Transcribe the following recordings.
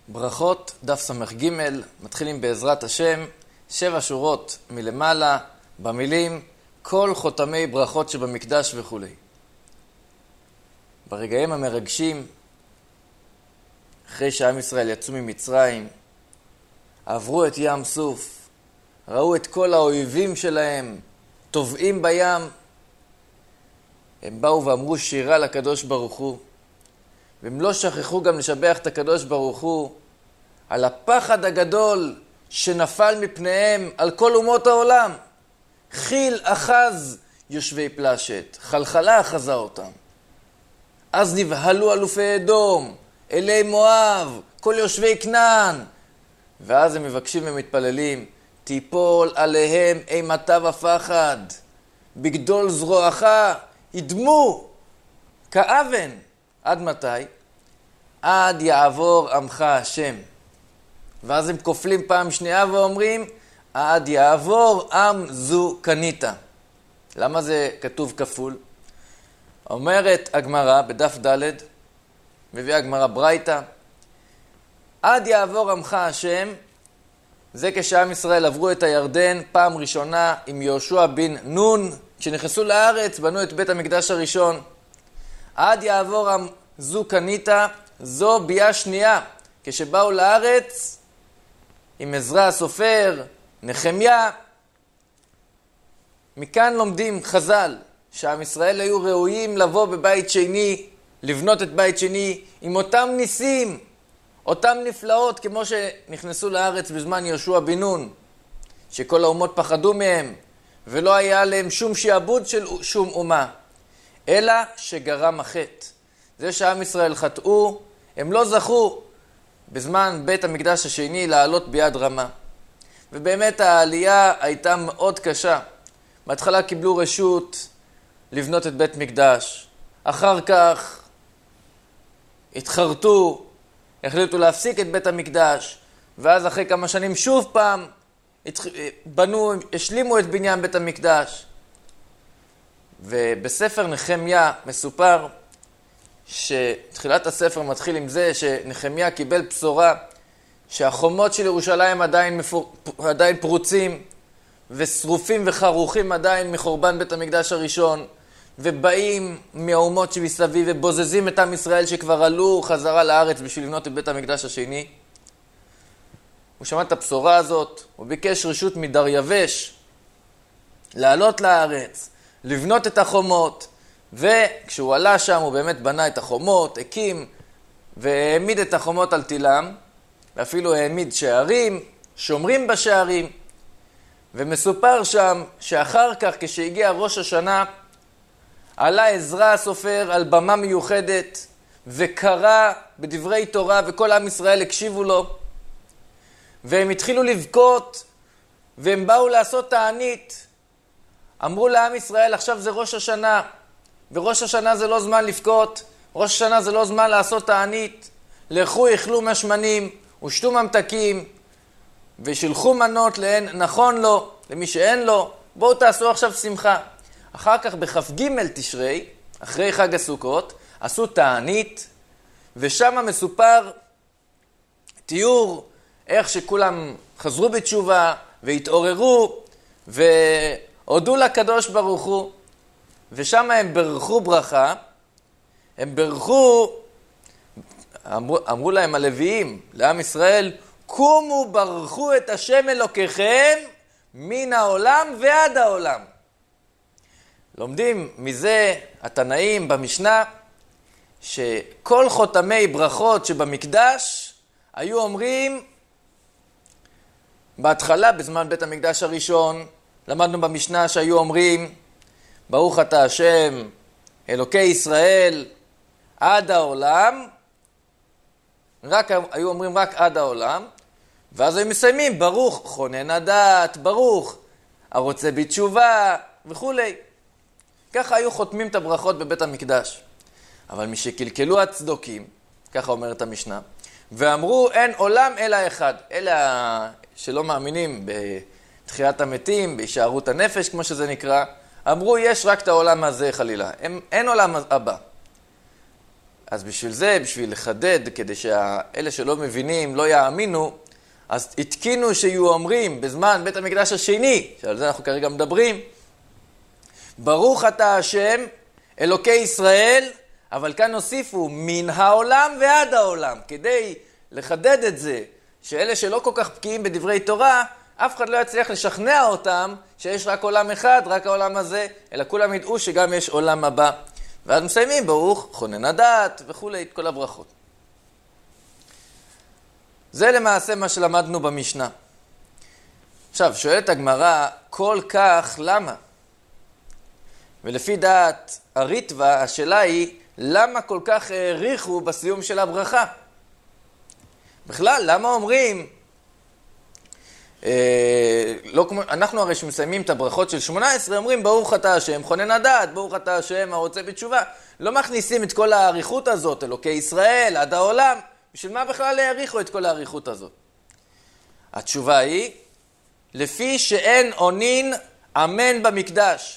ברכות, דף ס"ג, מתחילים בעזרת השם, 7 שורות מלמעלה, במילים, כל חותמי ברכות שבמקדש וכו'. ברגעים המרגשים, אחרי שעם ישראל יצאו ממצרים, עברו את ים סוף, ראו את כל האויבים שלהם, טובעים בים, הם באו ואמרו שירה לקדוש ברוך הוא, והם לא שכחו גם לשבח את הקדוש ברוך הוא על הפחד הגדול שנפל מפניהם על כל אומות העולם. חיל אחז יושבי פלשת, חלחלה אחזה אותם. אז נבהלו אלופי אדום, אלי מואב, כל יושבי כנען. ואז הם מבקשים ומתפללים, תיפול עליהם אימתה ופחד, בגדול זרועך ידמו כאבן. עד מתי? עד יעבור עמך השם. ואז הם כופלים פעם שנייה ואומרים, עד יעבור עם זו קנית. למה זה כתוב כפול? אומרת הגמרא בדף ד', מביאה הגמרא ברייתא, עד יעבור עמך השם, זה כשעם ישראל עברו את הירדן פעם ראשונה עם יהושע בן נון, כשנכנסו לארץ בנו את בית המקדש הראשון. עד יעבור עם זו קנית, זו ביאה שנייה, כשבאו לארץ עם עזרא הסופר, נחמיה. מכאן לומדים חז"ל שעם ישראל היו ראויים לבוא בבית שני, לבנות את בית שני עם אותם ניסים, אותם נפלאות כמו שנכנסו לארץ בזמן יהושע בן נון, שכל האומות פחדו מהם ולא היה להם שום שיעבוד של שום אומה, אלא שגרם החטא. זה שעם ישראל חטאו, הם לא זכו בזמן בית המקדש השני לעלות ביד רמה. ובאמת העלייה הייתה מאוד קשה. בהתחלה קיבלו רשות לבנות את בית מקדש. אחר כך התחרטו, החליטו להפסיק את בית המקדש. ואז אחרי כמה שנים שוב פעם בנו, השלימו את בניין בית המקדש. ובספר נחמיה מסופר שתחילת הספר מתחיל עם זה שנחמיה קיבל בשורה שהחומות של ירושלים עדיין פרוצים ושרופים וחרוכים עדיין מחורבן בית המקדש הראשון, ובאים מהאומות שמסביב ובוזזים את עם ישראל שכבר עלו חזרה לארץ בשביל לבנות את בית המקדש השני. הוא שמע את הבשורה הזאת, הוא ביקש רשות מדריווש לעלות לארץ, לבנות את החומות, וכשהוא עלה שם הוא באמת בנה את החומות, הקים והעמיד את החומות על תילם, ואפילו העמיד שערים, שומרים בשערים. ומסופר שם שאחר כך כשהגיע ראש השנה, עלה עזרא הסופר על במה מיוחדת וקרא בדברי תורה וכל עם ישראל הקשיבו לו, והם התחילו לבכות והם באו לעשות תענית. אמרו לעם ישראל, עכשיו זה ראש השנה, וראש השנה זה לא זמן לבכות, ראש השנה זה לא זמן לעשות תענית. לכו יאכלו משמנים ושתו ממתקים ושילחו מנות לאין נכון לו, למי שאין לו, בואו תעשו עכשיו שמחה. אחר כך בכ"ג תשרי, אחרי חג הסוכות, עשו תענית, ושם מסופר תיאור איך שכולם חזרו בתשובה והתעוררו והודו לקדוש ברוך הוא. ושם הם ברכו ברכה, הם ברכו, אמרו להם הלוויים, לעם ישראל, קומו ברכו את השם אלוקיכם מן העולם ועד העולם. לומדים מזה התנאים במשנה, שכל חותמי ברכות שבמקדש היו אומרים, בהתחלה בזמן בית המקדש הראשון, למדנו במשנה שהיו אומרים, ברוך אתה השם, אלוקי ישראל, עד העולם, היו אומרים רק עד העולם, ואז היו מסיימים, ברוך חונן הדעת, ברוך הרוצה בתשובה וכו'. ככה היו חותמים את הברכות בבית המקדש. אבל משקלקלו הצדוקים, ככה אומרת המשנה, ואמרו אין עולם אלא אחד, אלה שלא מאמינים בתחיית המתים, בהישארות הנפש כמו שזה נקרא, אמרו יש רק את העולם הזה חלילה, אין עולם הבא. אז בשביל זה, בשביל לחדד, כדי שאלה שלא מבינים לא יאמינו, אז התקינו שיהיו אומרים בזמן בית המקדש השני, שעל זה אנחנו כרגע מדברים, ברוך אתה השם, אלוקי ישראל, אבל כאן הוסיפו מן העולם ועד העולם, כדי לחדד את זה, שאלה שלא כל כך בקיאים בדברי תורה, אף אחד לא יצליח לשכנע אותם שיש רק עולם אחד, רק העולם הזה, אלא כולם ידעו שגם יש עולם הבא. ואז מסיימים ברוך חונן הדעת וכולי, את כל הברכות. זה למעשה מה שלמדנו במשנה. עכשיו, שואלת הגמרא, כל כך למה? ולפי דעת הריטב"א, השאלה היא, למה כל כך העריכו בסיום של הברכה? בכלל, למה אומרים, אנחנו הרי שמסיימים את הברכות של 18, אומרים ברוך אתה השם, חונן הדעת, ברוך אתה השם, הרוצה בתשובה. לא מכניסים את כל העריכות הזאת, אלוקי ישראל, עד העולם. בשביל מה בכלל העריכו את כל העריכות הזאת? התשובה היא, לפי שאין עונין אמן במקדש.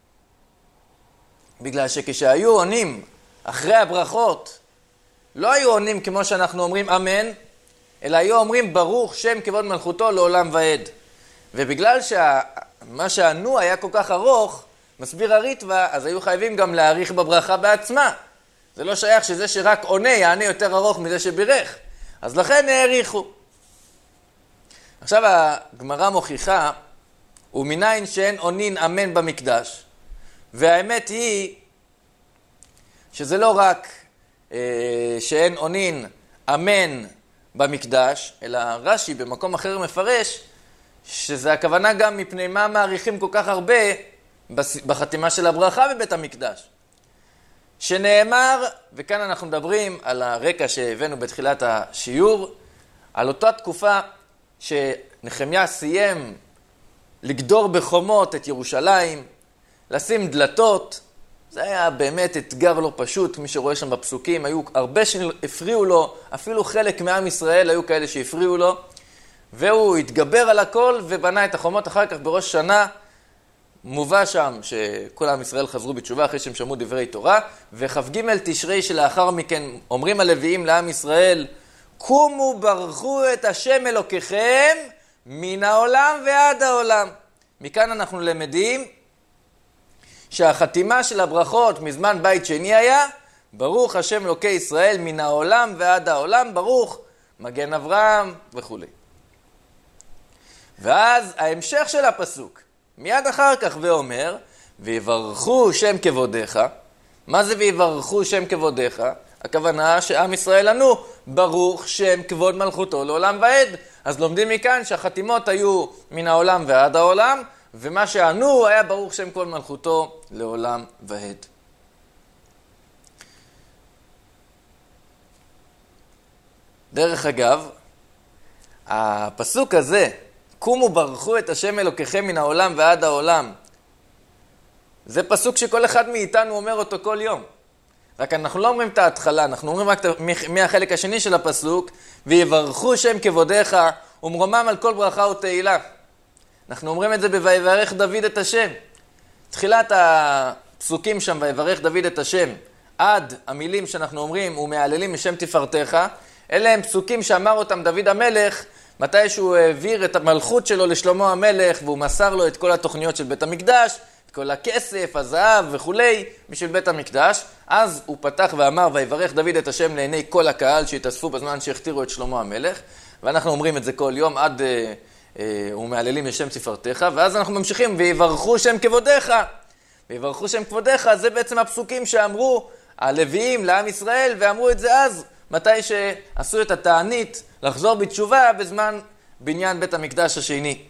בגלל שכשהיו עונים אחרי הברכות, לא היו עונים כמו שאנחנו אומרים אמן, אלא היו אומרים ברוך שם כבוד מלכותו לעולם ועד. ובגלל שמה שענו היה כל כך ארוך, מסביר הריטב"א, אז היו חייבים גם להאריך בברכה בעצמה. זה לא שייך שזה שרק עונה יענה יותר ארוך מזה שבירך. אז לכן העריכו. עכשיו הגמרא מוכיחה, ומניין שאין עונין אמן במקדש. והאמת היא שזה לא רק שאין עונין אמן במקדש, אלא רש"י במקום אחר מפרש שזה הכוונה גם מפני מה מעריכים כל כך הרבה בחתימה של הברכה בבית המקדש. שנאמר, וכאן אנחנו מדברים על הרקע שהבאנו בתחילת השיעור, על אותה תקופה שנחמיה סיים לגדור בחומות את ירושלים, לשים דלתות. זה היה באמת אתגר לא פשוט, מי שרואה שם בפסוקים, היו הרבה שהפריעו לו, אפילו חלק מעם ישראל היו כאלה שהפריעו לו, והוא התגבר על הכל ובנה את החומות. אחר כך בראש שנה מובא שם שכל עם ישראל חזרו בתשובה אחרי שהם שמעו דברי תורה, וכ"ג תשרי שלאחר מכן אומרים הלוויים לעם ישראל, קומו ברכו את השם אלוקיכם מן העולם ועד העולם. מכאן אנחנו למדים שהחתימה של הברכות מזמן בית שני היה, ברוך השם אלוקי ישראל מן העולם ועד העולם, ברוך מגן אברהם וכו'. ואז ההמשך של הפסוק, מיד אחר כך ואומר, ויברכו שם כבודך. מה זה ויברכו שם כבודך? הכוונה שעם ישראל ענו, ברוך שם כבוד מלכותו לעולם ועד. אז לומדים מכאן שהחתימות היו מן העולם ועד העולם, ומה שענו היה ברוך שם כבוד מלכותו לעולם ועד. דרך אגב, הפסוק הזה, קומו ברכו את השם אלוקיכם מן העולם ועד העולם, זה פסוק שכל אחד מאיתנו אומר אותו כל יום. רק אנחנו לא אומרים את ההתחלה, אנחנו אומרים רק מהחלק השני של הפסוק, ויברכו שם כבודך ומרומם על כל ברכה ותהילה. אנחנו אומרים את זה ב"ויברך דוד את השם". תחילת הפסוקים שם, ויברך דוד את השם, עד המילים שאנחנו אומרים, ומהללים משם תפארתך, אלה הם פסוקים שאמר אותם דוד המלך, מתי שהוא העביר את המלכות שלו לשלמה המלך, והוא מסר לו את כל התוכניות של בית המקדש, את כל הכסף, הזהב וכולי, בשביל בית המקדש. אז הוא פתח ואמר, ויברך דוד את השם לעיני כל הקהל שהתאספו בזמן שהכתירו את שלמה המלך, ואנחנו אומרים את זה כל יום עד ומהללים לשם תפארתך, ואז אנחנו ממשיכים, ויברכו שם כבודך. ויברכו שם כבודך, זה בעצם הפסוקים שאמרו הלוויים לעם ישראל, ואמרו את זה אז, מתי שעשו את התענית לחזור בתשובה בזמן בניין בית המקדש השני.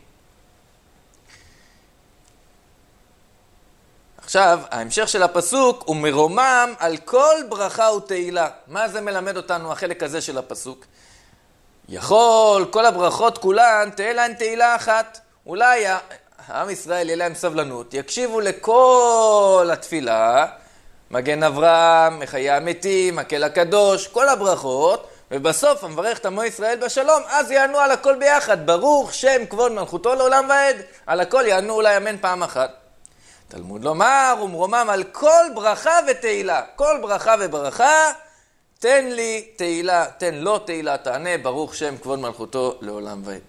עכשיו, ההמשך של הפסוק הוא מרומם על כל ברכה ותהילה. מה זה מלמד אותנו החלק הזה של הפסוק? יכול כל הברכות כולן תהיה להן תהילה אחת. אולי העם ישראל יהיה להם סבלנות, יקשיבו לכל התפילה, מגן אברהם, מחיי המתים, מקל הקדוש, כל הברכות, ובסוף המברך את עמו ישראל בשלום, אז יענו על הכל ביחד, ברוך שם כבוד מלכותו לעולם ועד. על הכל יענו אולי אמן פעם אחת. תלמוד לומר ומרומם על כל ברכה ותהילה. כל ברכה וברכה תן לי תהילה, תן לו תהילה, תענה, ברוך שם כבוד מלכותו לעולם ועד.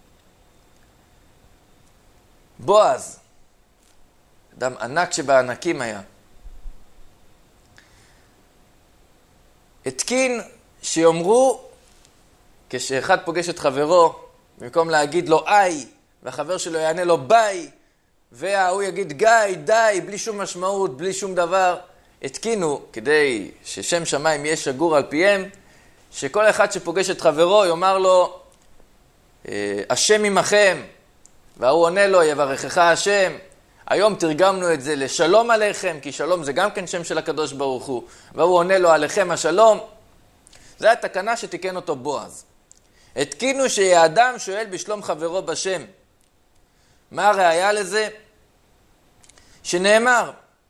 בועז, אדם ענק שבענקים היה, התקין שיאמרו, כשאחד פוגש את חברו, במקום להגיד לו איי, והחבר שלו יענה לו ביי, והוא יגיד גיא, די, בלי שום משמעות, בלי שום דבר, התקינו כדי ששם שמיים יהיה שגור על פיהם, שכל אחד שפוגש את חברו יאמר לו, השם עמכם, והוא עונה לו, יברכך השם. היום תרגמנו את זה לשלום עליכם, כי שלום זה גם כן שם של הקדוש ברוך הוא, והוא עונה לו, עליכם השלום. זה התקנה שתיקן אותו בועז. התקינו שהאדם שואל בשלום חברו בשם. מה הראיה לזה? שנאמר,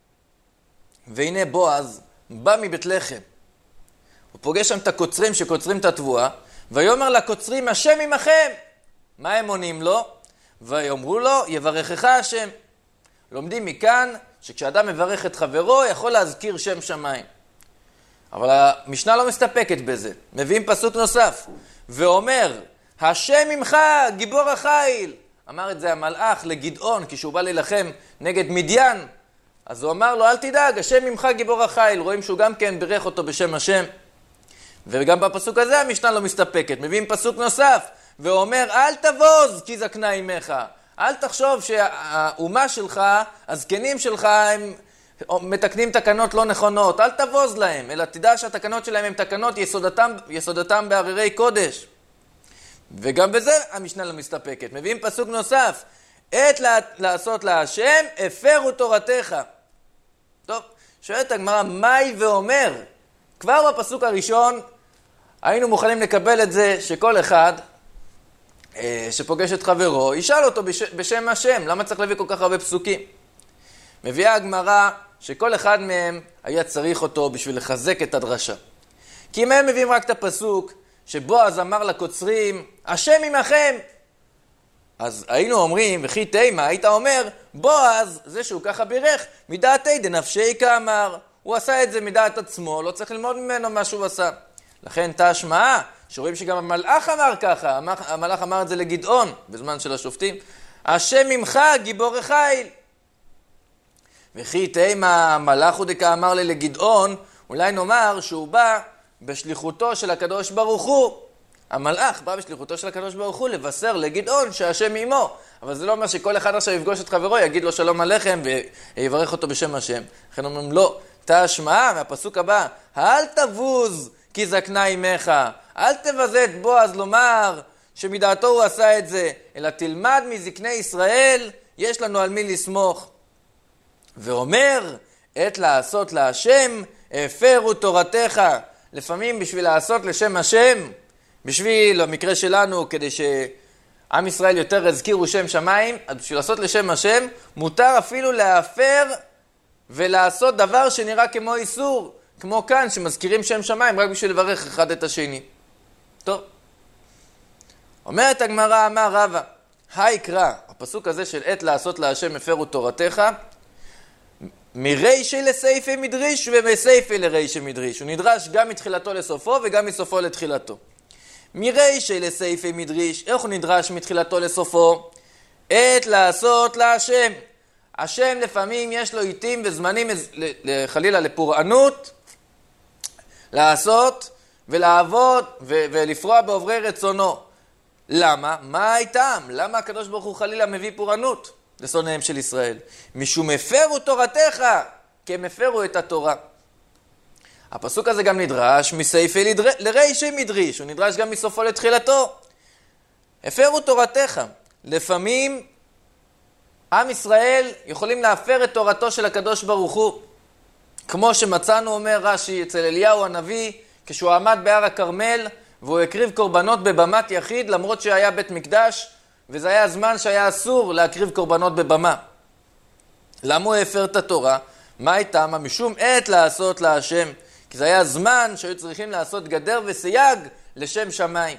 והנה בועז בא מבית לחם. הוא פוגש שם את הקוצרים שקוצרים את התבואה, ויאמר לקוצרים, השם עמכם. מה הם עונים לו? ויאמרו לו, יברכך השם. לומדים מכאן שכשאדם מברך את חברו, יכול להזכיר שם שמיים. אבל המשנה לא מסתפקת בזה. מביאים פסוק נוסף, ואומר, השם עמך, גיבור החיל. אמר את זה המלאך לגדעון, כשהוא בא להילחם נגד מדיין. אז הוא אמר לו, אל תדאג, השם עמך גיבור החיל. רואים שהוא גם כן בירך אותו בשם השם. וגם בפסוק הזה המשנה לא מסתפקת. מביאים פסוק נוסף, ואומר, אל תבוז כי זקנה עמך. אל תחשוב שהאומה שלך, הזקנים שלך, הם מתקנים תקנות לא נכונות. אל תבוז להם, אלא תדע שהתקנות שלהם הם תקנות יסודתם בהררי קודש. וגם בזה המשנה לא מסתפקת. מביאים פסוק נוסף, עת לעשות להשם, הפרו תורתך. טוב, שואלת הגמרא, מהי ואומר? כבר בפסוק הראשון היינו מוכנים לקבל את זה שכל אחד שפוגש את חברו, ישאל אותו בשם השם. למה צריך להביא כל כך הרבה פסוקים? מביאה הגמרא שכל אחד מהם היה צריך אותו בשביל לחזק את הדרשה. כי אם הם מביאים רק את הפסוק שבועז אמר לקוצרים, השם עמכם, אז היינו אומרים, וכי תימה, היית אומר, בועז, זה שהוא ככה בירך, מדעתי דנפשי כאמר. הוא עשה את זה מדעת עצמו, לא צריך ללמוד ממנו מה שהוא עשה. לכן תשמעה, שרואים שגם המלאך אמר ככה, המלאך אמר את זה לגדעון, בזמן של השופטים, השם עמך גיבור החיל. וכי תימה, המלאך הוא דקה אמר לי לגדעון, אולי נאמר שהוא בא בשליחותו של הקדוש ברוך הוא. המלאך בא בשליחותו של הקדוש ברוך הוא לבשר לגדעון שהשם עמו. אבל זה לא אומר שכל אחד עכשיו יפגוש את חברו, יגיד לו שלום עליכם ויברך אותו בשם השם. לכן אומרים לא, תשמעה מהפסוק הבא, אל תבוז כי זקנה עמך. אל תבזה את בועז לומר שמדעתו הוא עשה את זה, אלא תלמד מזקני ישראל, יש לנו על מי לסמוך. ואומר, עת לעשות להשם, הפרו תורתך. לפעמים בשביל לעשות לשם השם, בשביל המקרה שלנו, כדי שעם ישראל יותר הזכירו שם שמיים, אז בשביל לעשות לשם השם, מותר אפילו להפר ולעשות דבר שנראה כמו איסור, כמו כאן שמזכירים שם שמיים רק בשביל לברך אחד את השני. טוב. אומרת הגמרא, אמר רבא, היקרא, הפסוק הזה של עת לעשות להשם הפרו תורתך, מרישי לסייפי מדריש ומסייפי לרישי מדריש. הוא נדרש גם מתחילתו לסופו וגם מסופו לתחילתו. מרישי לסייפי מדריש, איך הוא נדרש מתחילתו לסופו? עת לעשות להשם. השם לפעמים יש לו עיתים וזמנים חלילה לפורענות, לעשות ולעבוד ולפרוע בעוברי רצונו. למה? מה איתם? למה הקדוש ברוך הוא חלילה מביא פורענות לשונאיהם של ישראל? משום הפרו תורתך, כי הם הפרו את התורה. הפסוק הזה גם נדרש מסייפי לרישי מדריש, הוא נדרש גם מסופו לתחילתו. הפרו תורתך. לפעמים עם ישראל יכולים להפר את תורתו של הקדוש ברוך הוא. כמו שמצאנו, אומר רש"י, אצל אליהו הנביא, כשהוא עמד בהר הכרמל, והוא הקריב קורבנות בבמת יחיד, למרות שהיה בית מקדש, וזה היה הזמן שהיה אסור להקריב קורבנות בבמה. למה הוא הפר את התורה? מה הייתה? משום עת לעשות להשם. כי זה היה זמן שהיו צריכים לעשות גדר וסייג לשם שמיים.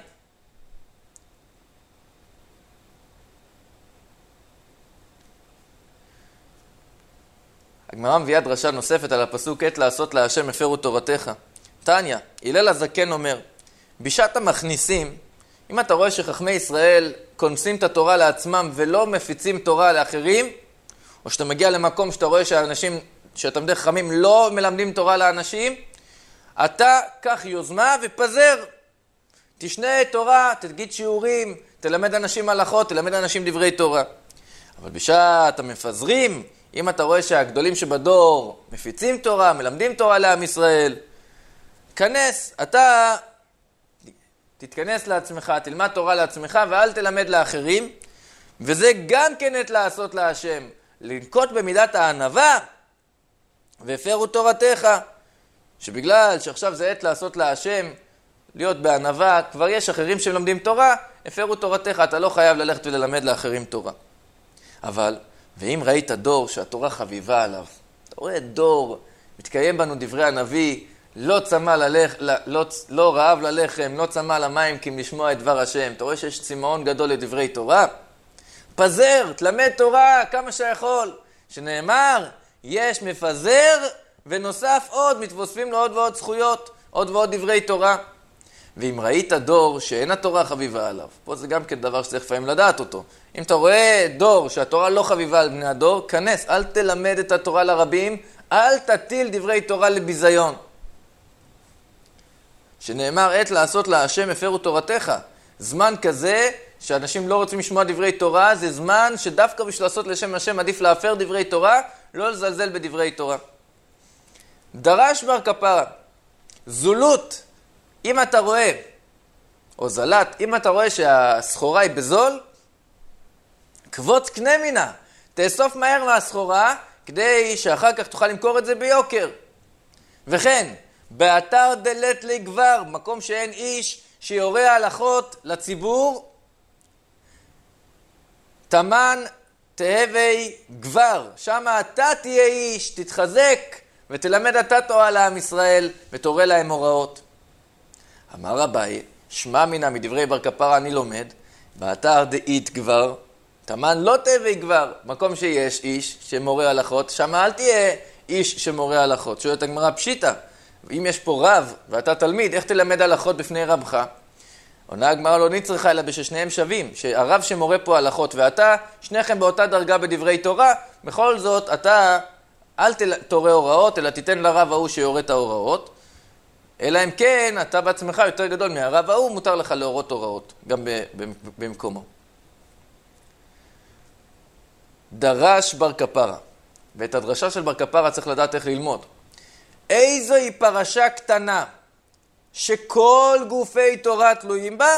הגמרא מביאה דרשה נוספת על הפסוק עת לעשות להשם הפרו תורתך. תניא, הלל הזקן אומר, בשעת המכניסים, אם אתה רואה שחכמי ישראל כונסים את התורה לעצמם ולא מפיצים תורה לאחרים, או שאתה מגיע למקום שאתה רואה שהתלמידי חכמים לא מלמדים תורה לאנשים, אתה קח יוזמה ופזר. תשנה תורה, תגיד שיעורים, תלמד אנשים הלכות, תלמד אנשים דברי תורה. אבל בשעת המפזרים, אם אתה רואה שהגדולים שבדור מפיצים תורה, מלמדים תורה לעם ישראל, כנס, אתה תתכנס לעצמך, תלמד תורה לעצמך ואל תלמד לאחרים, וזה גם כן עת לעשות להשם, לנקוט במידת הענווה, והפרו תורתך, שבגלל שעכשיו זה עת לעשות להשם, להיות בענווה, כבר יש אחרים שמלמדים תורה, הפרו תורתך, אתה לא חייב ללכת וללמד לאחרים תורה. אבל, ואם ראית דור שהתורה חביבה עליו, אתה רואה דור, מתקיים בנו דברי הנביא, לא רעב ללחם, לא צמא למים כי אם לשמוע את דבר השם. אתה רואה שיש צמאון גדול לדברי תורה? פזר, תלמד תורה כמה שיכול. שנאמר, יש מפזר ונוסף עוד, מתווספים לו עוד ועוד זכויות, עוד ועוד דברי תורה. ואם ראית דור שאין התורה חביבה עליו, פה זה גם כן דבר שצריך לפעמים לדעת אותו. אם אתה רואה דור שהתורה לא חביבה על בני הדור, כנס, אל תלמד את התורה לרבים, אל תטיל דברי תורה לביזיון. שנאמר, עת לעשות להשם הפרו תורתך. זמן כזה שאנשים לא רוצים לשמוע דברי תורה, זה זמן שדווקא בשביל לעשות לשם השם עדיף להפר דברי תורה, לא לזלזל בדברי תורה. דרש בר כפרה, זולות, אם אתה רואה, או זלת, אם אתה רואה שהסחורה היא בזול, קבוץ קנה מינה, תאסוף מהר מהסחורה, כדי שאחר כך תוכל למכור את זה ביוקר. וכן, באתר דלת לי גבר, מקום שאין איש שיורה הלכות לציבור, תמן תהווי גבר, שם אתה תהיה איש, תתחזק ותלמד אתה תורה לעם ישראל ותורה להם הוראות. אמר אביי, שמע מינה מדברי בר כפרה אני לומד, באתר דאית גבר, תמן לא תהווי גבר, מקום שיש איש שמורה הלכות, שם אל תהיה איש שמורה הלכות. שואלת הגמרא פשיטא, אם יש פה רב ואתה תלמיד, איך תלמד הלכות בפני רבך? עונה הגמרא לא נצטרך אלא בששניהם שווים, שהרב שמורה פה הלכות ואתה, שניכם באותה דרגה בדברי תורה, בכל זאת אתה אל תורה הוראות, אלא תיתן לרב ההוא שיורה את ההוראות, אלא אם כן אתה בעצמך יותר גדול מהרב ההוא, מותר לך להורות הוראות, גם במקומו. דרש בר כפרה, ואת הדרשה של בר כפרה צריך לדעת איך ללמוד. איזוהי פרשה קטנה שכל גופי תורה תלויים בה?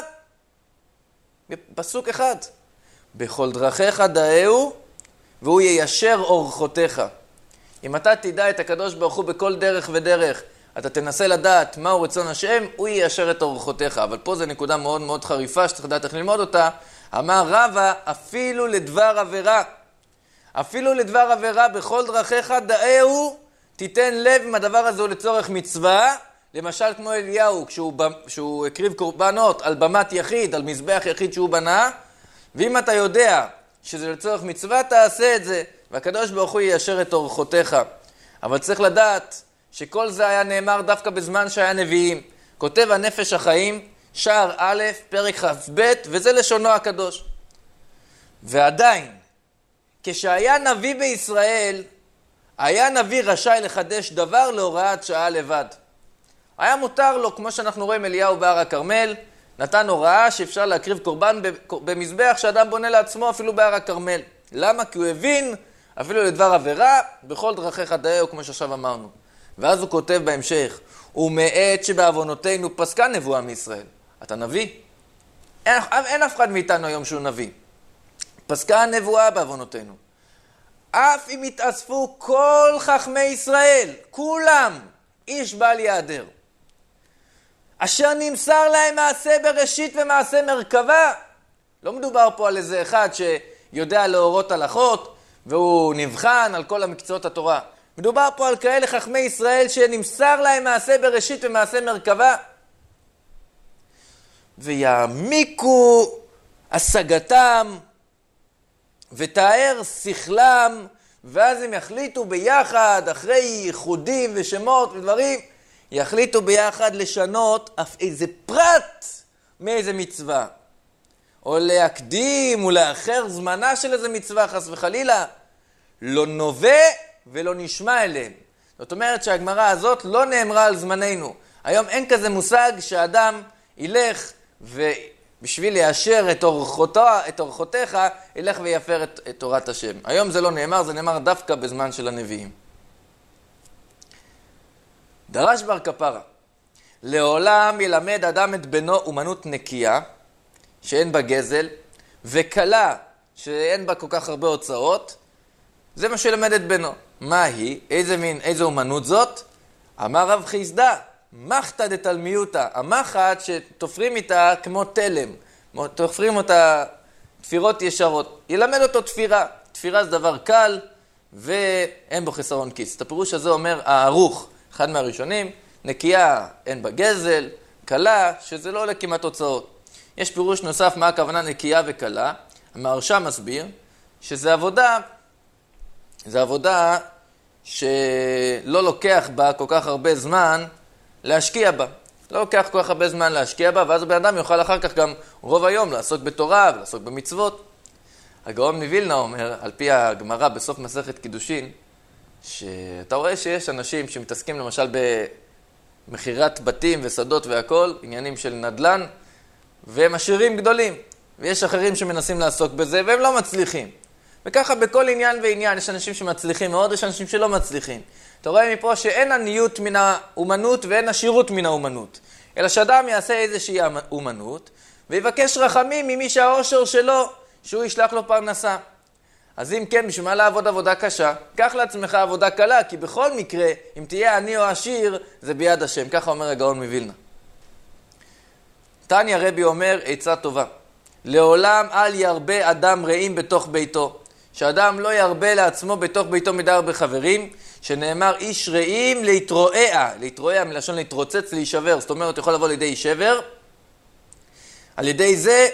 בפסוק אחד. בכל דרכיך דאהו והוא יישר אורחותיך. אם אתה תדע את הקדוש ברוך הוא בכל דרך ודרך, אתה תנסה לדעת מהו רצון השם, הוא יישר את אורחותיך. אבל פה זו נקודה מאוד מאוד חריפה שצריך לדעת איך ללמוד אותה. אמר רבא, אפילו לדבר עבירה. אפילו לדבר עבירה בכל דרכיך דאהו, תיתן לב אם הדבר הזה הוא לצורך מצווה, למשל כמו אליהו, כשהוא הקריב קורבנות על במת יחיד, על מזבח יחיד שהוא בנה, ואם אתה יודע שזה לצורך מצווה, תעשה את זה, והקדוש ברוך הוא יישר את אורחותיך. אבל צריך לדעת שכל זה היה נאמר דווקא בזמן שהיה נביאים. כותב הנפש החיים, שער א', פרק כ"ב, וזה לשונו הקדוש. ועדיין, כשהיה נביא בישראל, היה נביא רשאי לחדש דבר להוראת שעה לבד. היה מותר לו, כמו שאנחנו רואים אליהו בהר הכרמל, נתן הוראה שאפשר להקריב קורבן במזבח שאדם בונה לעצמו אפילו בהר הכרמל. למה? כי הוא הבין, אפילו לדבר עבירה, בכל דרכיך דאהו, כמו שעכשיו אמרנו. ואז הוא כותב בהמשך, ומעת שבעוונותינו פסקה נבואה מישראל. אתה נביא? אין אף אחד מאיתנו היום שהוא נביא. פסקה הנבואה בעוונותינו. אף אם התאספו כל חכמי ישראל, כולם, איש בל יעדר. אשר נמסר להם מעשה בראשית ומעשה מרכבה. לא מדובר פה על איזה אחד שיודע להורות הלכות, והוא נבחן על כל המקצועות התורה. מדובר פה על כאלה חכמי ישראל שנמסר להם מעשה בראשית ומעשה מרכבה. ויעמיקו השגתם ותאר שכלם, ואז הם יחליטו ביחד, אחרי ייחודים ושמות ודברים, יחליטו ביחד לשנות אף איזה פרט מאיזה מצווה, או להקדים ולאחר זמנה של איזה מצווה, חס וחלילה, לא נובע ולא נשמע אליהם. זאת אומרת שהגמרא הזאת לא נאמרה על זמננו. היום אין כזה מושג שאדם ילך ובשביל ליישר את אורחותיך, ילך ויפר את תורת השם. היום זה לא נאמר, זה נאמר דווקא בזמן של הנביאים. דרש בר כפרה, לעולם ילמד אדם את בנו אומנות נקייה, שאין בה גזל, וקלה, שאין בה כל כך הרבה הוצאות, זה מה שילמד את בנו. מה היא? איזה אומנות זאת? אמר רב חיסדא, מחתא דתלמיותא, המחט שתופרים איתה כמו תלם, תופרים אותה תפירות ישרות. ילמד אותו תפירה. תפירה זה דבר קל, ואין בו חסרון כיס. את הפירוש הזה אומר הערוך, אחד מהראשונים, נקייה, אין בה גזל, קלה, שזה לא עולה כמעט הוצאות. יש פירוש נוסף מה הכוונה נקייה וקלה. המהרש"א מסביר שזה עבודה שלא לוקח בה כל כך הרבה זמן להשקיע בה. לא לוקח כל כך הרבה זמן להשקיע בה, ואז הבן אדם יוכל אחר כך גם רוב היום לעסוק בתורה ולעסוק במצוות. הגאון מווילנה אומר, על פי הגמרא בסוף מסכת קידושין, שאתה רואה שיש אנשים שמתעסקים למשל במכירת בתים ושדות והכל, עניינים של נדל"ן, והם עשירים גדולים. ויש אחרים שמנסים לעסוק בזה והם לא מצליחים. וככה בכל עניין ועניין יש אנשים שמצליחים מאוד, יש אנשים שלא מצליחים. אתה רואה מפה שאין עניות מן האומנות ואין עשירות מן האומנות. אלא שאדם יעשה איזושהי אומנות, ויבקש רחמים ממי שהאושר שלו, שהוא ישלח לו פרנסה. אז אם כן, בשביל מה לעבוד עבודה קשה? קח לעצמך עבודה קלה, כי בכל מקרה, אם תהיה עני או עשיר, זה ביד השם. ככה אומר הגאון מווילנה. תניא רבי אומר, עצה טובה. לעולם אל ירבה אדם רעים בתוך ביתו. שאדם לא ירבה לעצמו בתוך ביתו מדי הרבה חברים, שנאמר איש רעים להתרועע. להתרועע מלשון להתרוצץ, להישבר. זאת אומרת, יכול לבוא לידי שבר. על ידי זה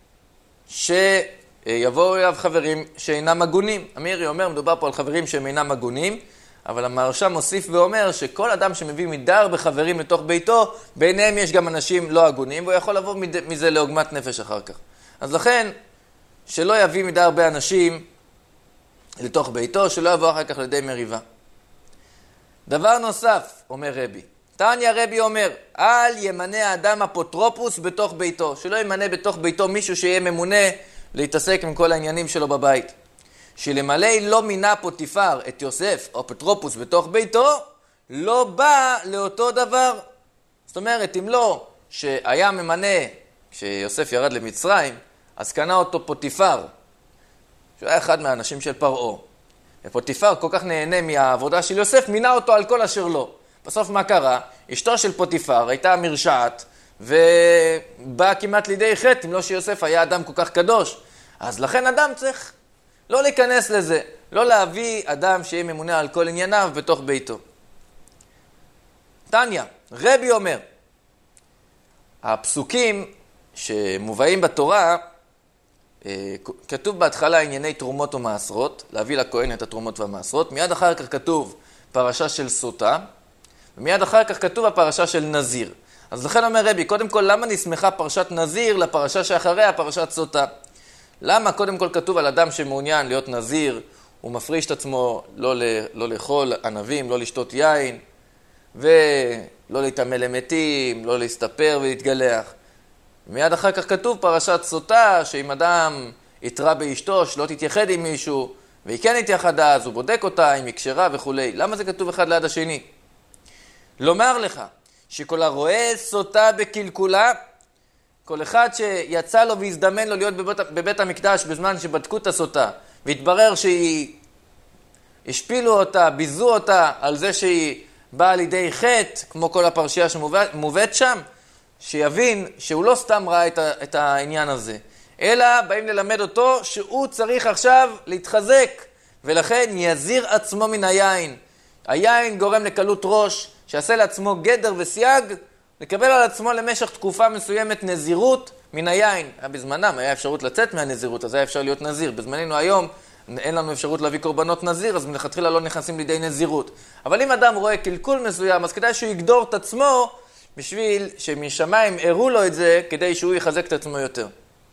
שיבואו אליו חברים שאינם הגונים. אמירי אומר, מדובר פה על חברים שהם אינם הגונים, אבל המהרש"א מוסיף ואומר שכל אדם שמביא מדי הרבה חברים לתוך ביתו, ביניהם יש גם אנשים לא הגונים, והוא יכול לבוא מזה לעוגמת נפש אחר כך. אז לכן, שלא יביא מדי הרבה אנשים לתוך ביתו, שלא יבוא אחר כך לידי מריבה. דבר נוסף, אומר רבי, תניא רבי אומר, אל ימנה האדם אפוטרופוס בתוך ביתו, שלא ימנה בתוך ביתו מישהו שיהיה ממונה להתעסק עם כל העניינים שלו בבית. שלמלא לא מינה פוטיפר את יוסף או אפוטרופוס בתוך ביתו, לא בא לאותו דבר. זאת אומרת, אם לא שהיה ממנה, כשיוסף ירד למצרים, אז קנה אותו פוטיפר, שהוא היה אחד מהאנשים של פרעה. ופוטיפר כל כך נהנה מהעבודה של יוסף, מינה אותו על כל אשר לו. בסוף מה קרה? אשתו של פוטיפר הייתה מרשעת, ובאה כמעט לידי חטא, אם לא שיוסף היה אדם כל כך קדוש. אז לכן אדם צריך לא להיכנס לזה, לא להביא אדם שיהיה ממונה על כל ענייניו בתוך ביתו. תניא, רבי אומר, הפסוקים שמובאים בתורה, כתוב בהתחלה ענייני תרומות ומעשרות, להביא לכהן את התרומות והמעשרות, מיד אחר כך כתוב פרשה של סוטה, ומיד אחר כך כתוב הפרשה של נזיר. אז לכן אומר רבי, קודם כל למה נסמכה פרשת נזיר לפרשה שאחריה פרשת סוטה? למה קודם כל כתוב על אדם שמעוניין להיות נזיר, הוא מפריש את עצמו לא לאכול ענבים, לא לשתות יין, ולא להתעמל למתים, לא להסתפר ולהתגלח. מיד אחר כך כתוב פרשת סוטה, שאם אדם יתרע באשתו, שלא תתייחד עם מישהו, והיא כן התייחדה, אז הוא בודק אותה, אם היא כשרה וכו'. למה זה כתוב אחד ליד השני? לומר לך, שכל הרואה סוטה בקלקולה, כל אחד שיצא לו והזדמן לו להיות בבית המקדש בזמן שבדקו את הסוטה, והתברר שהיא השפילו אותה, ביזו אותה על זה שהיא באה לידי חטא, כמו כל הפרשייה שמובאת שם, שיבין שהוא לא סתם ראה את העניין הזה, אלא באים ללמד אותו שהוא צריך עכשיו להתחזק, ולכן יזיר עצמו מן היין. היין גורם לקלות ראש, שיעשה לעצמו גדר וסייג, לקבל על עצמו למשך תקופה מסוימת נזירות מן היין. בזמנם היה אפשרות לצאת מהנזירות, אז היה אפשר להיות נזיר. בזמננו היום אין לנו אפשרות להביא קורבנות נזיר, אז מלכתחילה לא נכנסים לידי נזירות. אבל אם אדם רואה קלקול מסוים, אז כדאי שהוא יגדור את עצמו, בשביל שמשמיים הראו לו את זה, כדי שהוא יחזק את עצמו יותר.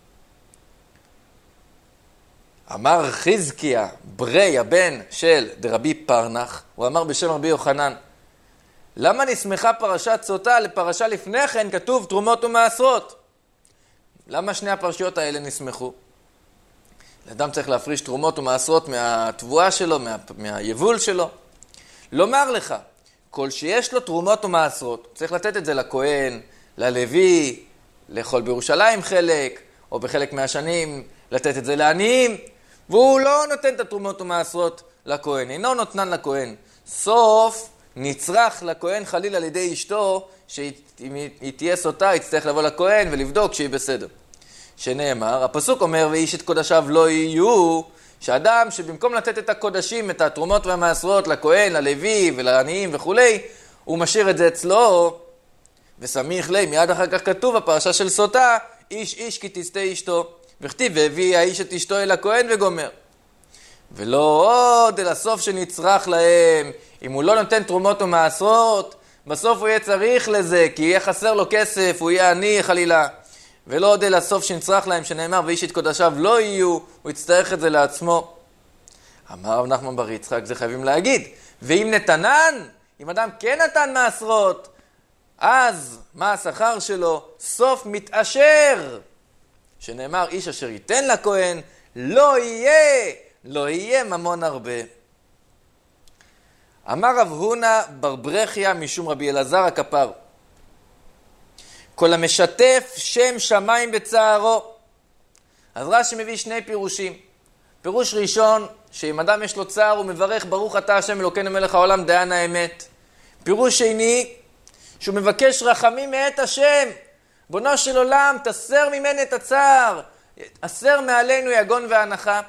אמר חזקיה, ברי, הבן של דרבי פרנח, הוא אמר בשם רבי יוחנן, למה נסמכה פרשת סוטה לפרשה לפני כן כתוב תרומות ומעשרות? למה שני הפרשיות האלה נסמכו? לאדם צריך להפריש תרומות ומעשרות מהתבואה שלו, מהיבול שלו. לומר לך, כל שיש לו תרומות ומעשרות, צריך לתת את זה לכהן, ללוי, לאכול בירושלים חלק, או בחלק מהשנים לתת את זה לעניים, והוא לא נותן את התרומות ומעשרות לכהן, אינו נותנן לכהן. סוף נצרך לכהן חליל על ידי אשתו, שאם היא תהיה סוטה, יצטרך לבוא לכהן ולבדוק שהיא בסדר. שנאמר, הפסוק אומר, ואיש את קודשיו לא יהיו, שאדם שבמקום לתת את הקודשים, את התרומות והמעשרות לכהן, ללוי ולעניים וכו', הוא משאיר את זה אצלו, וסמיך לי, מיד אחר כך כתוב, הפרשה של סוטה, איש איש כי תסתה אשתו, וכתיב, והביא האיש את אשתו אל הכהן וגומר. ולא עוד אל הסוף שנצרך להם, אם הוא לא נותן תרומות ומעשרות, בסוף הוא יהיה צריך לזה, כי יהיה חסר לו כסף, הוא יהיה עני חלילה. ולא עוד אל הסוף שנצרך להם, שנאמר, ואיש את קודשיו לא יהיו, הוא יצטרך את זה לעצמו. אמר רב נחמן בר יצחק, זה חייבים להגיד. ואם נתנן, אם אדם כן נתן מעשרות, אז מה השכר שלו? סוף מתאשר. שנאמר, איש אשר ייתן לכהן, לא יהיה ממון הרבה. אמר רב הונא בר ברכיה משום רבי אלעזר הכפר, כל המשתף שם שמיים בצערו. אז רש"י מביא שני פירושים. פירוש ראשון, שאם אדם יש לו צער, הוא מברך ברוך אתה השם אלוקינו מלך העולם דיין האמת. פירוש שני, שהוא מבקש רחמים מאת השם, בונו של עולם, תסר ממני את הצער, אסר מעלינו יגון והנחה.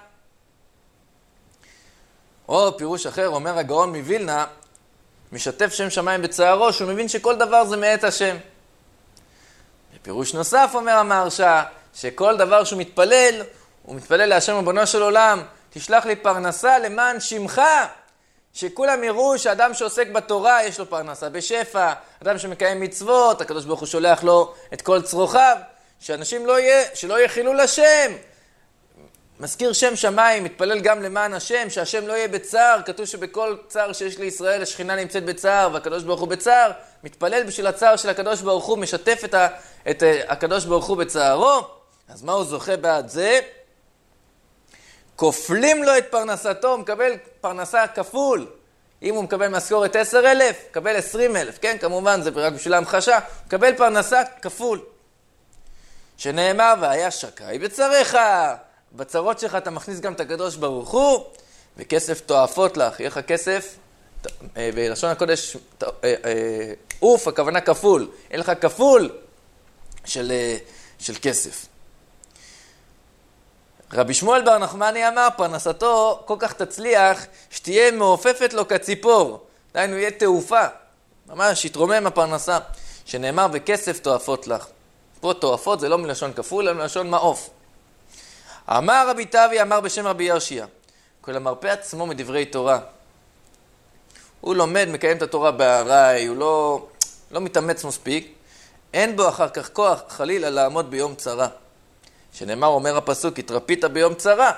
או פירוש אחר, אומר הגאון מווילנה, משתף שם שמיים בצערו, שהוא מבין שכל דבר זה מאת השם. פירוש נוסף אומר המהרש"א, שכל דבר שהוא מתפלל, הוא מתפלל להשם ובונו של עולם, תשלח לי פרנסה למען שמך, שכולם יראו שאדם שעוסק בתורה יש לו פרנסה בשפע, אדם שמקיים מצוות, הקדוש ברוך הוא שולח לו את כל צרוכיו, שאנשים שלא יהיה חילול השם. מזכיר שם שמיים, מתפלל גם למען השם, שהשם לא יהיה בצער. כתוב שבכל צער שיש לישראל, השכינה נמצאת בצער, והקדוש ברוך הוא בצער. מתפלל בשביל הצער של הקדוש ברוך הוא, משתף את הקדוש ברוך הוא בצערו. אז מה הוא זוכה בעד זה? כופלים לו את פרנסתו, הוא מקבל פרנסה כפול. אם הוא מקבל משכורת 10,000, מקבל 20,000, כן? כמובן, זה רק בשביל ההמחשה. הוא מקבל פרנסה כפול. שנאמר, והיה שקי בצריך. בצרות שלך אתה מכניס גם את הקדוש ברוך הוא, וכסף תועפות לך. יהיה לך כסף, בלשון הקודש, אוף, הכוונה כפול. יהיה לך כפול של כסף. רבי שמואל בר נחמני אמר, פרנסתו כל כך תצליח, שתהיה מעופפת לו כציפור. דיינו, יהיה תעופה. ממש, יתרומם הפרנסה. שנאמר, וכסף תועפות לך. פה תועפות זה לא מלשון כפול, אלא מלשון מעוף. אמר רבי טבי, אמר בשם רבי ירשיה, כל המרפא עצמו מדברי תורה. הוא לומד, מקיים את התורה בהרי, הוא לא מתאמץ מספיק. אין בו אחר כך כוח חלילה לעמוד ביום צרה. שנאמר, אומר הפסוק, התרפית ביום צרה.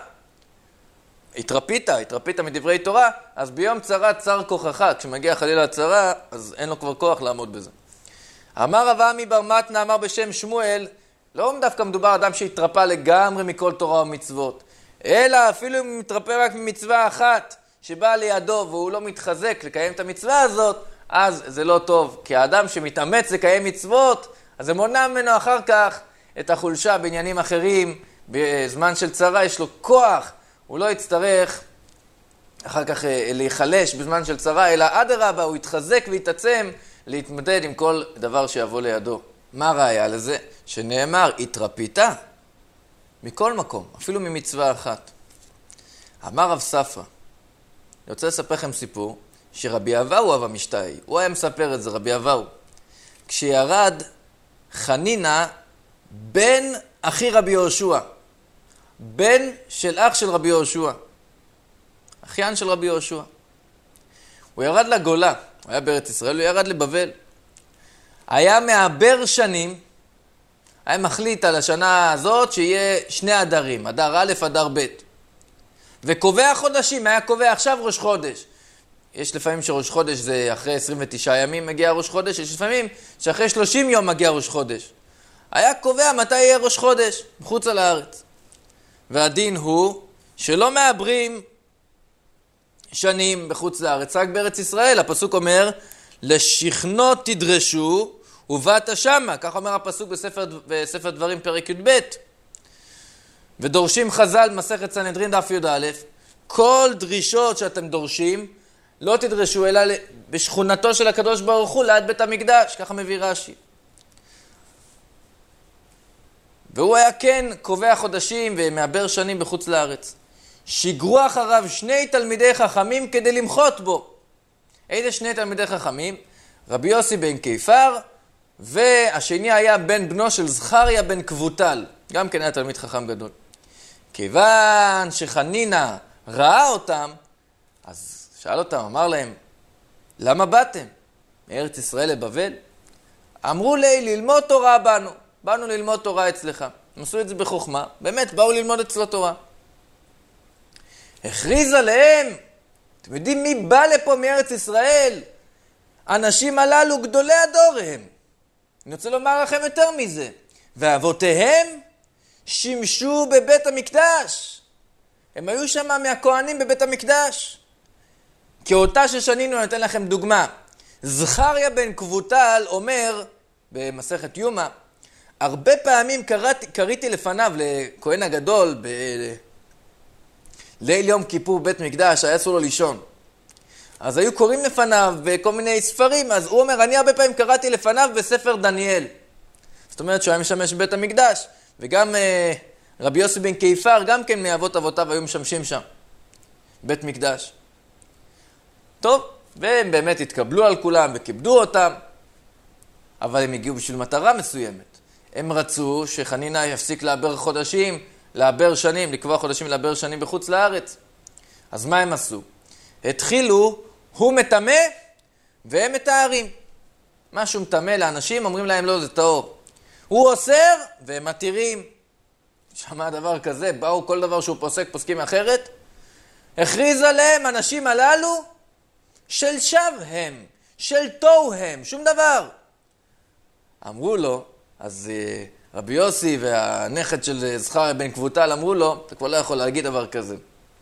התרפית מדברי תורה, אז ביום צרה צר כוחך. כשמגיע חלילה הצרה, אז אין לו כבר כוח לעמוד בזה. אמר רב עמי בר מתנה, אמר בשם שמואל, לא דווקא מדובר אדם שהתרפא לגמרי מכל תורה ומצוות, אלא אפילו אם הוא מתרפא רק ממצווה אחת שבאה לידו והוא לא מתחזק לקיים את המצווה הזאת, אז זה לא טוב. כי האדם שמתאמץ לקיים מצוות, אז זה מונע ממנו אחר כך את החולשה בעניינים אחרים. בזמן של צרה יש לו כוח, הוא לא יצטרך אחר כך להיחלש בזמן של צרה, אלא אדרבה, הוא יתחזק ויתעצם להתמודד עם כל דבר שיבוא לידו. מה ראיה לזה? שנאמר, התרפית מכל מקום, אפילו ממצווה אחת. אמר רב ספרא, אני רוצה לספר לכם סיפור, שרבי אבאו אב המשתאי, הוא היה מספר את זה, רבי אבאו. כשירד חנינה, בן אחי רבי יהושע, בן של אח של רבי יהושע. אחיין של רבי יהושע. הוא ירד לגולה, הוא היה בארץ ישראל, הוא ירד לבבל. היה מעבר שנים, היה מחליט על השנה הזאת שיהיה 2 אדרים, אדר א', אדר ב'. וקובע חודשים, היה קובע עכשיו ראש חודש. יש לפעמים שראש חודש זה אחרי 29 ימים מגיע ראש חודש, יש לפעמים שאחרי 30 יום מגיע ראש חודש. היה קובע מתי יהיה ראש חודש, מחוץ על הארץ. והדין הוא שלא מעברים שנים בחוץ לארץ, רק בארץ ישראל. הפסוק אומר, לשכנו תדרשו ובאת שמה. כך אומר הפסוק בספר דברים פרק י"ב. ודורשים חז"ל מסכת סנהדרין דף י"א, כל דרישות שאתם דורשים, לא תדרשו אלא בשכונתו של הקדוש ברוך הוא ליד בית המקדש, ככה מביא רש"י. והוא היה כן קובע חודשים ומעבר שנים בחוץ לארץ. שיגרו אחריו 2 תלמידי חכמים כדי למחות בו. איזה 2 תלמידי חכמים? רבי יוסי בן קיפר, והשני היה בן בנו של זכריה בן כבוטל. גם כן היה תלמיד חכם גדול. כיוון שחנינה ראה אותם, אז שאל אותם, אמר להם, למה באתם? מארץ ישראל לבבל? אמרו לי, ללמוד תורה באנו ללמוד תורה אצלך. הם עשו את זה בחוכמה, באמת באו ללמוד אצלו תורה. הכריז עליהם, אתם יודעים מי בא לפה מארץ ישראל? האנשים הללו גדולי הדור הם. אני רוצה לומר לכם יותר מזה. ואבותיהם שימשו בבית המקדש. הם היו שם מהכהנים בבית המקדש. כאותה ששנינו, אני אתן לכם דוגמה. זכריה בן כבוטל אומר במסכת יומא, הרבה פעמים קראתי לפניו לכהן הגדול ליל יום כיפור בית מקדש, היה אסור לו לישון. אז היו קוראים לפניו בכל מיני ספרים, אז הוא אומר, אני הרבה פעמים קראתי לפניו בספר דניאל. זאת אומרת שהוא היה משמש בבית המקדש, וגם רבי יוסי בן קיפר, גם כן מאבות אבותיו היו משמשים שם, בית מקדש. טוב, והם באמת התקבלו על כולם וכיבדו אותם, אבל הם הגיעו בשביל מטרה מסוימת. הם רצו שחנינה יפסיק לעבר חודשים, לעבר שנים, לקבוע חודשים לעבר שנים בחוץ לארץ. אז מה הם עשו? התחילו, הוא מטמא והם מתארים. משהו מטמא לאנשים, אומרים להם לא, זה טהור. הוא אוסר והם מתירים. שמע דבר כזה, באו כל דבר שהוא פוסק, פוסקים אחרת. הכריז עליהם, אנשים הללו, של שב הם, של תוהו הם, שום דבר. אמרו לו, אז רבי יוסי והנכד של זכריה בן כבוטל אמרו לו, אתה כבר לא יכול להגיד דבר כזה.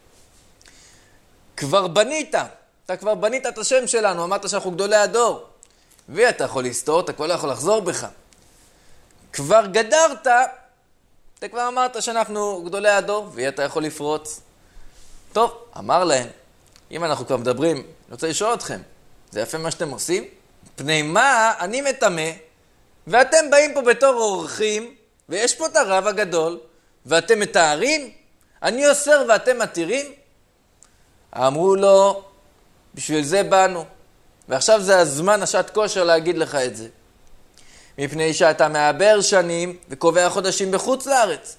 אתה כבר בנית את השם שלנו, אמרת שאנחנו גדולי הדור. ואתה יכול להסתור, אתה כבר לא יכול לחזור בך. כבר גדרת, אתה כבר אמרת שאנחנו גדולי הדור, ואתה יכול לפרוץ. טוב, אמר להם, אם אנחנו כבר מדברים, אני רוצה לשאול אתכם, זה יפה מה שאתם עושים? פני מה אני מטמא, ואתם באים פה בתור אורחים, ויש פה את הרב הגדול, ואתם מתארים? אני אוסר ואתם מתירים? אמרו לו, בשביל זה באנו, ועכשיו זה הזמן, השעת כושר להגיד לך את זה. מפני שאתה מעבר שנים וקובע חודשים בחוץ לארץ.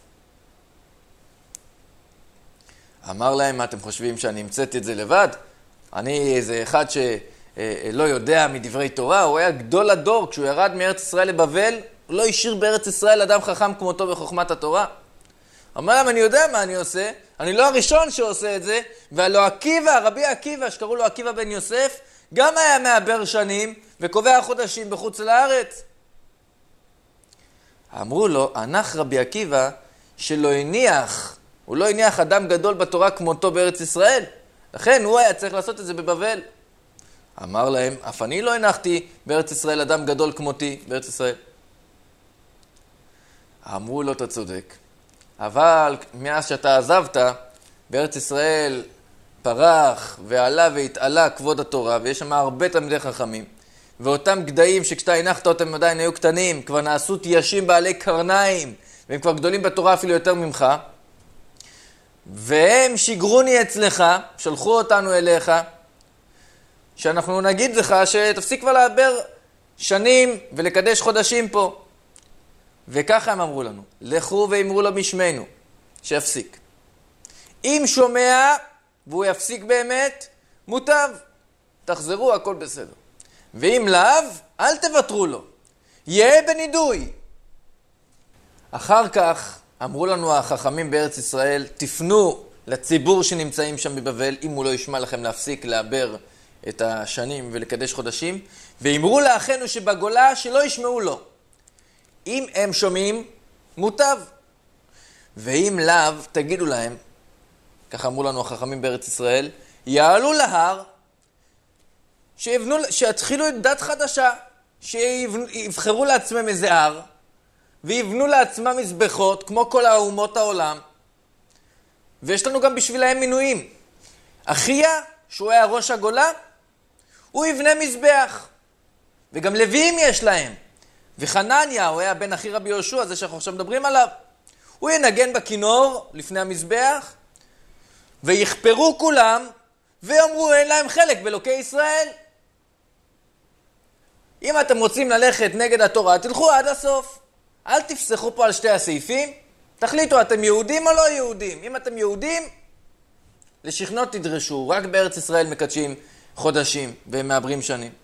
אמר להם, מה אתם חושבים שאני המצאתי את זה לבד? אני איזה אחד שלא יודע מדברי תורה, הוא היה גדול הדור, כשהוא ירד מארץ ישראל לבבל, הוא לא השאיר בארץ ישראל אדם חכם כמותו בחוכמת התורה. אמר להם, אני יודע מה אני עושה, אני לא הראשון שעושה את זה, והלא עקיבא, רבי עקיבא, שקראו לו עקיבא בן יוסף, גם היה מעבר שנים וקובע חודשים בחוץ לארץ. אמרו לו, הנח רבי עקיבא שלא הניח, הוא לא הניח אדם גדול בתורה כמותו בארץ ישראל, לכן הוא היה צריך לעשות את זה בבבל. אמר להם, אף אני לא הנחתי בארץ ישראל אדם גדול כמותי בארץ ישראל. אמרו לו, אתה צודק, אבל מאז שאתה עזבת, בארץ ישראל פרח ועלה והתעלה כבוד התורה, ויש שם הרבה תלמידי חכמים, ואותם גדיים שכשאתה הנחת אותם עדיין היו קטנים, כבר נעשו תיישים בעלי קרניים, והם כבר גדולים בתורה אפילו יותר ממך, והם שיגרוני אצלך, שלחו אותנו אליך, שאנחנו נגיד לך שתפסיק כבר לעבר שנים ולקדש חודשים פה. וככה הם אמרו לנו, לכו ואמרו לו בשמנו, שיפסיק. אם שומע, והוא יפסיק באמת, מוטב. תחזרו, הכל בסדר. ואם לאו, אל תוותרו לו. יהיה בנידוי. אחר כך אמרו לנו החכמים בארץ ישראל, תפנו לציבור שנמצאים שם בבבל, אם הוא לא ישמע לכם להפסיק לעבר את השנים ולקדש חודשים, ואמרו לאחינו שבגולה שלא ישמעו לו. אם הם שומעים, מוטב. ואם לאו, תגידו להם, ככה אמרו לנו החכמים בארץ ישראל, יעלו להר, שיתחילו את דת חדשה, שיבחרו לעצמם איזה הר, ויבנו לעצמם מזבחות, כמו כל האומות העולם, ויש לנו גם בשבילהם מינויים. אחיה, שהוא היה ראש הגולה, הוא יבנה מזבח, וגם לוויים יש להם. וחנניה, הוא היה בן אחי רבי יהושע, זה שאנחנו עכשיו מדברים עליו, הוא ינגן בכינור לפני המזבח, ויחפרו כולם, ויאמרו אין להם חלק באלוקי ישראל. אם אתם רוצים ללכת נגד התורה, תלכו עד הסוף. אל תפסחו פה על שתי הסעיפים, תחליטו אתם יהודים או לא יהודים. אם אתם יהודים, לשכנות תדרשו, רק בארץ ישראל מקדשים חודשים ומעברים שנים.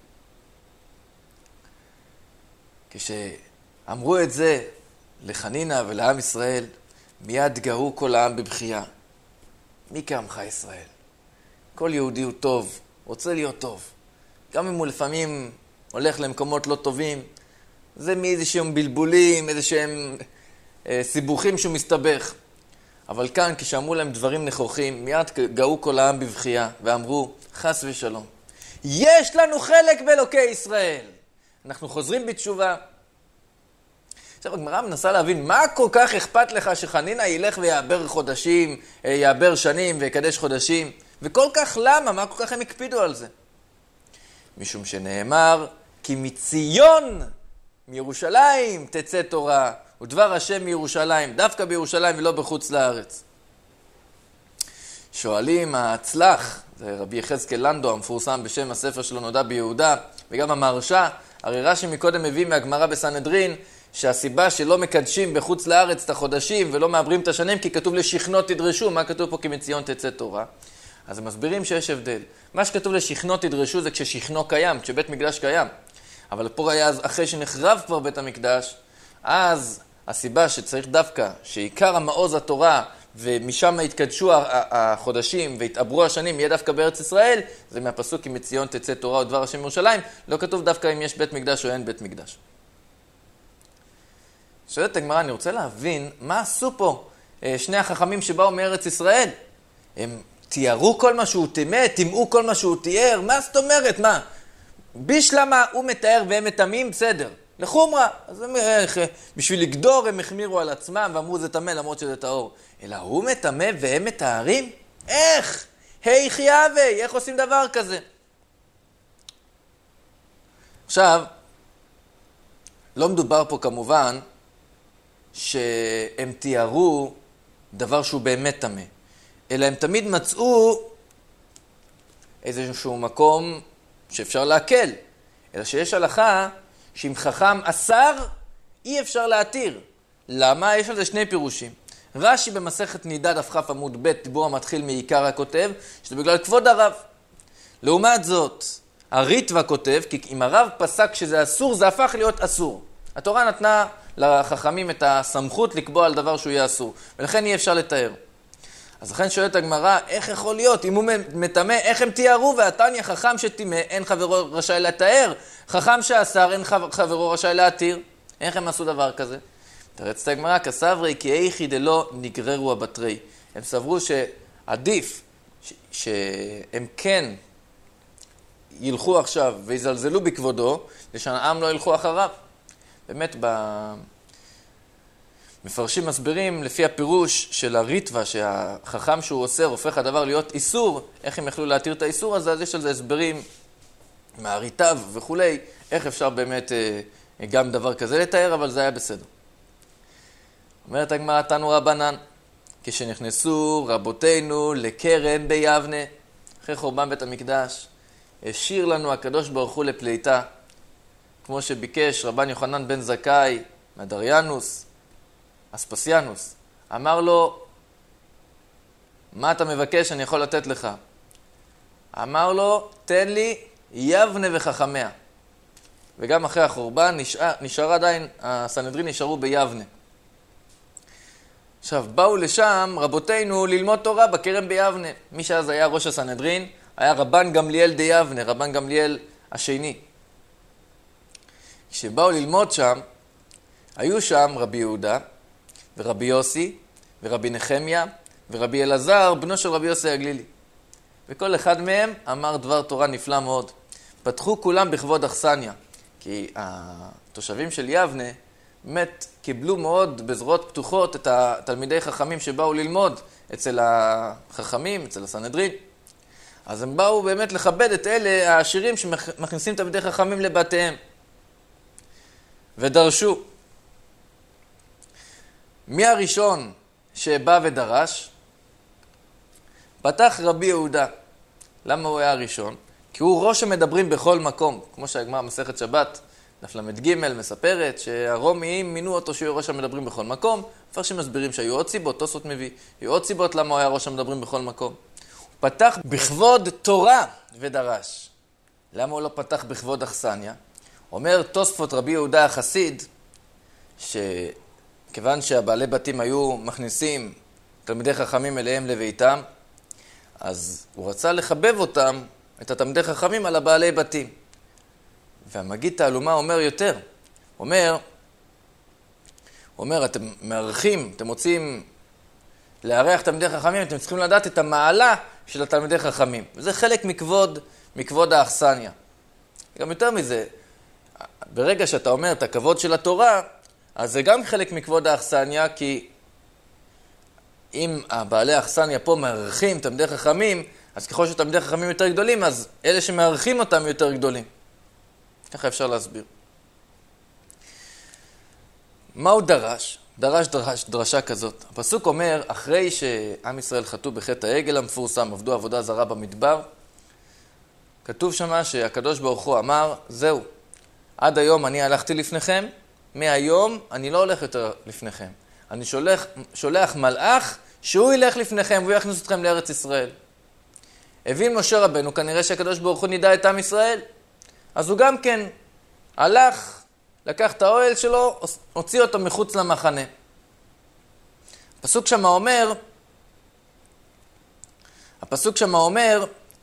כשאמרו את זה לחנינה ולעם ישראל, מיד גאו כל העם בבכייה. מי כעמך ישראל? כל יהודי הוא טוב, רוצה להיות טוב. גם אם הוא לפעמים הולך למקומות לא טובים, זה מאיזשהם בלבולים, איזשהם סיבוכים שהוא מסתבך. אבל כאן, כשאמרו להם דברים נכוחים, מיד גאו כל העם בבכייה, ואמרו, חס ושלום, יש לנו חלק באלוקי ישראל. אנחנו חוזרים בתשובה. עכשיו, הגמרא מנסה להבין, מה כל כך אכפת לך שחנינה ילך ויעבר חודשים, יעבר שנים ויקדש חודשים? וכל כך למה? מה כל כך הם הקפידו על זה? משום שנאמר, כי מציון, מירושלים, תצא תורה, ודבר השם מירושלים, דווקא בירושלים ולא בחוץ לארץ. שואלים ההצלח, זה רבי יחזקאל לנדו, המפורסם בשם הספר שלו נודע ביהודה, וגם המהרש"א, הרי רש"י מקודם מביא מהגמרא בסנהדרין, שהסיבה שלא מקדשים בחוץ לארץ את החודשים ולא מעברים את השנים, כי כתוב לשכנות תדרשו, מה כתוב פה? כי מציון תצא תורה. אז הם מסבירים שיש הבדל. מה שכתוב לשכנות תדרשו זה כששכנו קיים, כשבית מקדש קיים. אבל פה היה אחרי שנחרב כבר בית המקדש, אז הסיבה שצריך דווקא שעיקר המעוז התורה ומשם התקדשו החודשים והתעברו השנים יהיה דווקא בארץ ישראל, זה מהפסוק כי מציון תצא תורה ודבר השם מירושלים, לא כתוב דווקא אם יש בית מקדש או אין בית מקדש. שואלת הגמרא, אני רוצה להבין מה עשו פה שני החכמים שבאו מארץ ישראל. הם תיארו כל מה שהוא תימא, תימאו כל מה שהוא תיאר, מה זאת אומרת? מה? בשלמה הוא מתאר והם מתאמים, בסדר. לחומרה. אז בשביל לגדור הם החמירו על עצמם ואמרו זה תמא למרות שזה טהור. אלא הוא מתאמא והם מתארים? איך? היי חייבי, איך עושים דבר כזה? עכשיו, לא מדובר פה כמובן שהם תיארו דבר שהוא באמת תמא, אלא הם תמיד מצאו איזשהו מקום שאפשר להקל, אלא שיש הלכה שאם חכם אסר, אי אפשר להתיר. למה? יש על זה שני פירושים. רש"י במסכת נידה דף כ עמוד ב' דיבור המתחיל מעיקר הכותב, שזה בגלל כבוד הרב. לעומת זאת, הריטב"א כותב, כי אם הרב פסק שזה אסור, זה הפך להיות אסור. התורה נתנה לחכמים את הסמכות לקבוע על דבר שהוא יהיה אסור, ולכן אי אפשר לתאר. אז לכן שואלת הגמרא, איך יכול להיות? אם הוא מתאמא, איך הם תיארו? והתניא חכם שתימא, אין חברו רשאי לתאר. חכם שאסר, אין חברו רשאי להתיר. איך הם עשו דבר כזה? תרצת הגמרא, כסברי כי איכי דלא נגררו הבטרי. הם סברו שעדיף שהם כן ילכו עכשיו ויזלזלו בכבודו, ושהעם לא ילכו אחריו. באמת מפרשים מסבירים לפי הפירוש של הריטב"א, שהחכם שהוא אוסר הופך הדבר להיות איסור, איך הם יכלו להתיר את האיסור הזה, אז יש על זה הסברים מהריטב וכולי, איך אפשר באמת גם דבר כזה לתאר, אבל זה היה בסדר. אומרת הגמרא תנו רבנן, כשנכנסו רבותינו לכרם ביבנה, אחרי חורבן בית המקדש, השאיר לנו הקדוש ברוך הוא לפליטה, כמו שביקש רבן יוחנן בן זכאי מהדריינוס, אספסיאנוס, אמר לו, מה אתה מבקש, אני יכול לתת לך. אמר לו, תן לי יבנה וחכמיה. וגם אחרי החורבן נשאר עדיין, הסנהדרין נשארו ביבנה. עכשיו, באו לשם רבותינו ללמוד תורה בכרם ביבנה. מי שאז היה ראש הסנהדרין היה רבן גמליאל די יבנה, רבן גמליאל השני. כשבאו ללמוד שם, היו שם רבי יהודה ורבי יוסי ורבי נחמיה ורבי אלעזר, בנו של רבי יוסי הגלילי. וכל אחד מהם אמר דבר תורה נפלא מאוד. פתחו כולם בכבוד אכסניה, כי התושבים של יבנה באמת קיבלו מאוד בזרועות פתוחות את התלמידי חכמים שבאו ללמוד אצל החכמים, אצל הסנהדרין. אז הם באו באמת לכבד את אלה העשירים שמכניסים תלמידי חכמים לבתיהם. ודרשו. מי הראשון שבא ודרש? פתח רבי יהודה. למה הוא היה הראשון? כי הוא ראש המדברים בכל מקום. כמו שהגמרא מסכת שבת, דף ל"ג מספרת שהרומיים מינו אותו שיהיה ראש המדברים בכל מקום. מפרשים מסבירים שהיו עוד סיבות, תוספות מביא. היו עוד סיבות למה הוא היה ראש המדברים בכל מקום. הוא פתח בכבוד תורה ודרש. למה הוא לא פתח בכבוד אכסניה? אומר תוספות רבי יהודה החסיד, שכיוון שהבעלי בתים היו מכניסים תלמידי חכמים אליהם לביתם, אז הוא רצה לחבב אותם, את התלמידי חכמים, על הבעלי בתים. והמגיד תעלומה אומר יותר. הוא אומר, אתם מארחים, אתם רוצים לארח תלמידי חכמים, אתם צריכים לדעת את המעלה של התלמידי חכמים. וזה חלק מכבוד האכסניה. גם יותר מזה, ברגע שאתה אומר את הכבוד של התורה, אז זה גם חלק מכבוד האכסניה, כי אם הבעלי האכסניה פה מארחים תלמידי חכמים, אז ככל שתלמידי חכמים יותר גדולים, אז אלה שמארחים אותם יותר גדולים. ככה אפשר להסביר. מה הוא דרש? דרשה כזאת. הפסוק אומר, אחרי שעם ישראל חטאו בחטא העגל המפורסם, עבדו עבודה זרה במדבר, כתוב שמה שהקדוש ברוך הוא אמר, זהו, עד היום אני הלכתי לפניכם, מהיום אני לא הולך יותר לפניכם. אני שולח מלאך שהוא ילך לפניכם והוא יכניס אתכם לארץ ישראל. הבין משה רבנו, כנראה שהקדוש ברוך הוא נידע את עם ישראל. אז הוא גם כן הלך, לקח את האוהל שלו, הוציא אותו מחוץ למחנה. הפסוק שמה אומר,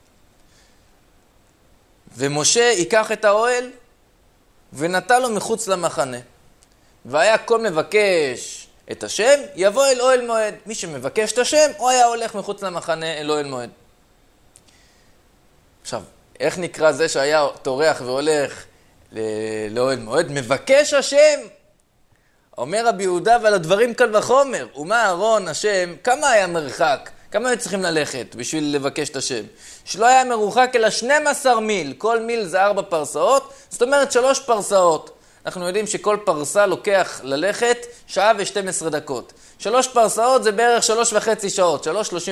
ומשה ייקח את האוהל ונטע לו מחוץ למחנה. והיה כל מבקש את השם, יבוא אל אוהל מועד. מי שמבקש את השם, הוא היה הולך מחוץ למחנה אל אוהל מועד. עכשיו, איך נקרא זה שהיה טורח והולך לאוהל מועד? מבקש השם. אומר רבי יהודה, ועל הדברים קל וחומר. ומה אהרון השם, כמה היה מרחק? כמה היו צריכים ללכת בשביל לבקש את השם? שלא היה מרוחק אלא 12 מיל. כל מיל זה 4 פרסאות, זאת אומרת 3 פרסאות. אנחנו יודעים שכל פרסה לוקח ללכת שעה ו12 דקות. 3 פרסאות זה בערך 3.5 שעות, 3:36.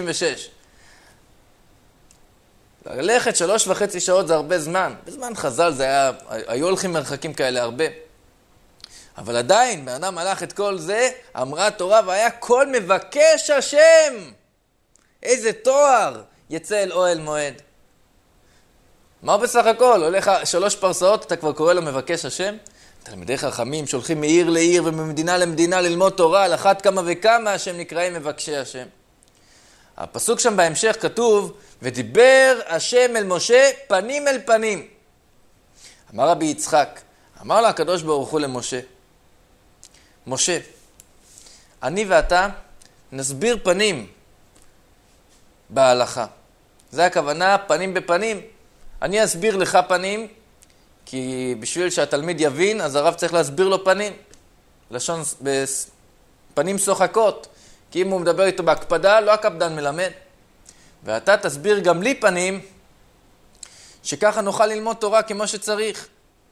ללכת 3.5 שעות זה הרבה זמן. בזמן חז"ל היו הולכים מרחקים כאלה הרבה. אבל עדיין, בן אדם הלך את כל זה, אמרה תורה, והיה כל מבקש השם. איזה תואר יצא אל אוהל מועד. מה בסך הכל? הולך 3 פרסאות, אתה כבר קורא לו מבקש השם? תלמידי חכמים שהולכים מעיר לעיר וממדינה למדינה ללמוד תורה, על אחת כמה וכמה שהם נקראים מבקשי השם. הפסוק שם בהמשך כתוב, ודיבר השם אל משה פנים אל פנים. אמר רבי יצחק, אמר לה הקדוש ברוך הוא למשה, משה, אני ואתה נסביר פנים בהלכה. זה הכוונה פנים בפנים. אני אסביר לך פנים, כי בשביל שהתלמיד יבין, אז הרב צריך להסביר לו פנים. לשון פנים שוחקות. כי אם הוא מדבר איתו בהקפדה, לא הקפדן מלמד. ואתה תסביר גם לי פנים, שככה נוכל ללמוד תורה כמו שצריך.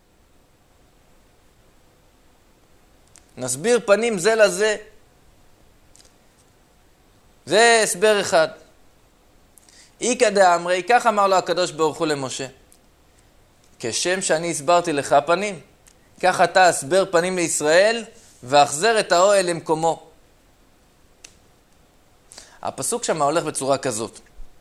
נסביר פנים זה לזה. זה הסבר אחד. איקא דאמרי, כך אמר לו הקדוש ברוך הוא למשה. כשם שאני הסברתי לך פנים, כך אתה הסבר פנים לישראל, ואחזר את האוהל למקומו. הפסוק שם הולך בצורה כזאת.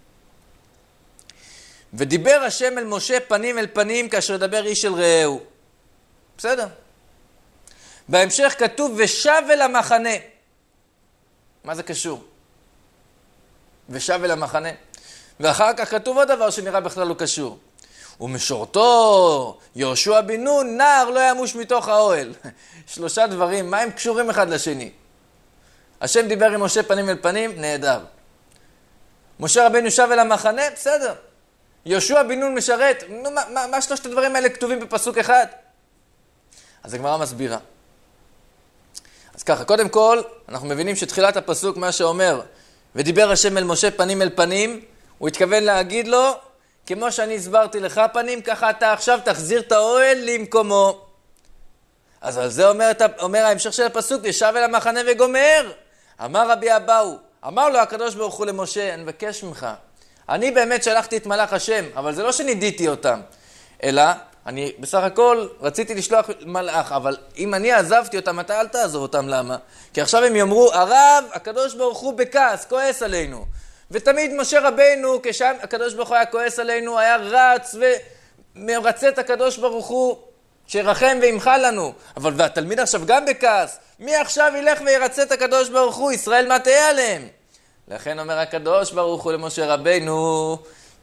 ודיבר השם אל משה פנים אל פנים כאשר דבר איש אל רעהו. בסדר? בהמשך כתוב ושב אל המחנה. מה זה קשור? ושב אל המחנה. ואחר כך כתוב עוד דבר שנראה בכלל לא קשור. ומשורתו יהושע בן נון נער לא ימוש מתוך האוהל. 3 דברים, מה הם קשורים אחד לשני? השם דיבר עם משה פנים אל פנים, נהדר. משה רבנו שב אל המחנה, בסדר. יהושע בן נון משרת, מה 3 הדברים האלה כתובים בפסוק אחד? אז הגמרא מסבירה. אז ככה, קודם כל, אנחנו מבינים שתחילת הפסוק, מה שאומר, ודיבר השם אל משה פנים אל פנים, הוא התכוון להגיד לו, כמו שאני הסברתי לך פנים, ככה אתה עכשיו תחזיר את האוהל למקומו. אז על זה אומר ההמשך של הפסוק, ישב אל המחנה וגומר. אמר רבי אבאו, אמר לו הקדוש ברוך הוא למשה, אני מבקש ממך, אני באמת שלחתי את מלאך השם, אבל זה לא שנידיתי אותם, אלא אני בסך הכל רציתי לשלוח מלאך, אבל אם אני עזבתי אותם, אתה אל תעזוב אותם, למה? כי עכשיו הם יאמרו, הרב, הקדוש ברוך הוא בכעס, כועס עלינו. ותמיד משה רבנו, כשהקדוש ברוך הוא היה כועס עלינו, היה רץ ומרצה את הקדוש ברוך הוא, שירחם וימחל לנו. אבל והתלמיד עכשיו גם בכעס, מי עכשיו ילך וירצה את הקדוש ברוך הוא? ישראל מה תהיה עליהם? לכן אומר הקדוש ברוך הוא למשה רבנו,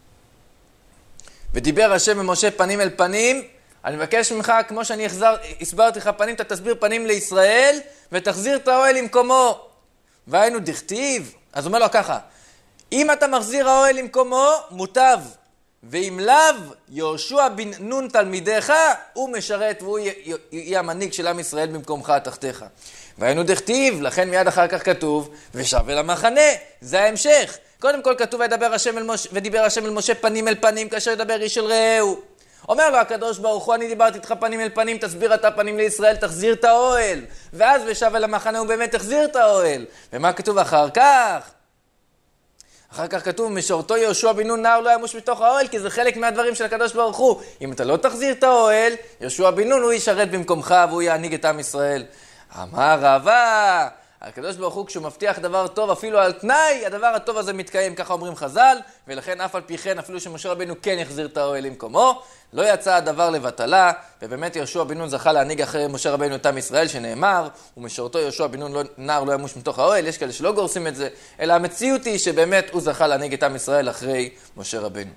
ודיבר השם ממשה פנים אל פנים, אני מבקש ממך, כמו שאני הסברתי לך פנים, אתה תסביר פנים לישראל, ותחזיר את האוהל למקומו. והיינו דכתיב, אז אומר לו ככה, אם אתה מחזיר האוהל למקומו, מוטב. ואם לאו, יהושע בן נון תלמידיך, הוא משרת והוא יהיה המנהיג של עם ישראל במקומך תחתיך. והיינו דכתיב, לכן מיד אחר כך כתוב, ושב אל המחנה, זה ההמשך. קודם כל כתוב, ודיבר השם אל משה פנים אל פנים, כאשר ידבר איש אל רעהו. אומר לו הקדוש ברוך הוא, אני דיברתי איתך פנים אל פנים, תסביר אתה פנים לישראל, תחזיר את האוהל. ואז ושב אל המחנה הוא באמת תחזיר את האוהל. ומה כתוב אחר כך? אחר כך כתוב, משורתו יהושע בן נון נער לא ימוש מתוך האוהל, כי זה חלק מהדברים של הקדוש ברוך הוא. אם אתה לא תחזיר את האוהל, יהושע בן נון הוא ישרת במקומך והוא יעניג את עם ישראל. אמר רבא, הקדוש ברוך הוא כשהוא מבטיח דבר טוב אפילו על תנאי, הדבר הטוב הזה מתקיים, ככה אומרים חז"ל, ולכן אף על פי כן אפילו שמשה רבנו כן יחזיר את האוהל למקומו, לא יצא הדבר לבטלה, ובאמת יהושע בן נון זכה להנהיג אחרי משה רבנו את עם ישראל, שנאמר, ומשורתו יהושע בן נון נער לא ימוש מתוך האוהל. יש כאלה שלא גורסים את זה, אלא המציאות היא שבאמת הוא זכה להנהיג את עם ישראל אחרי משה רבנו.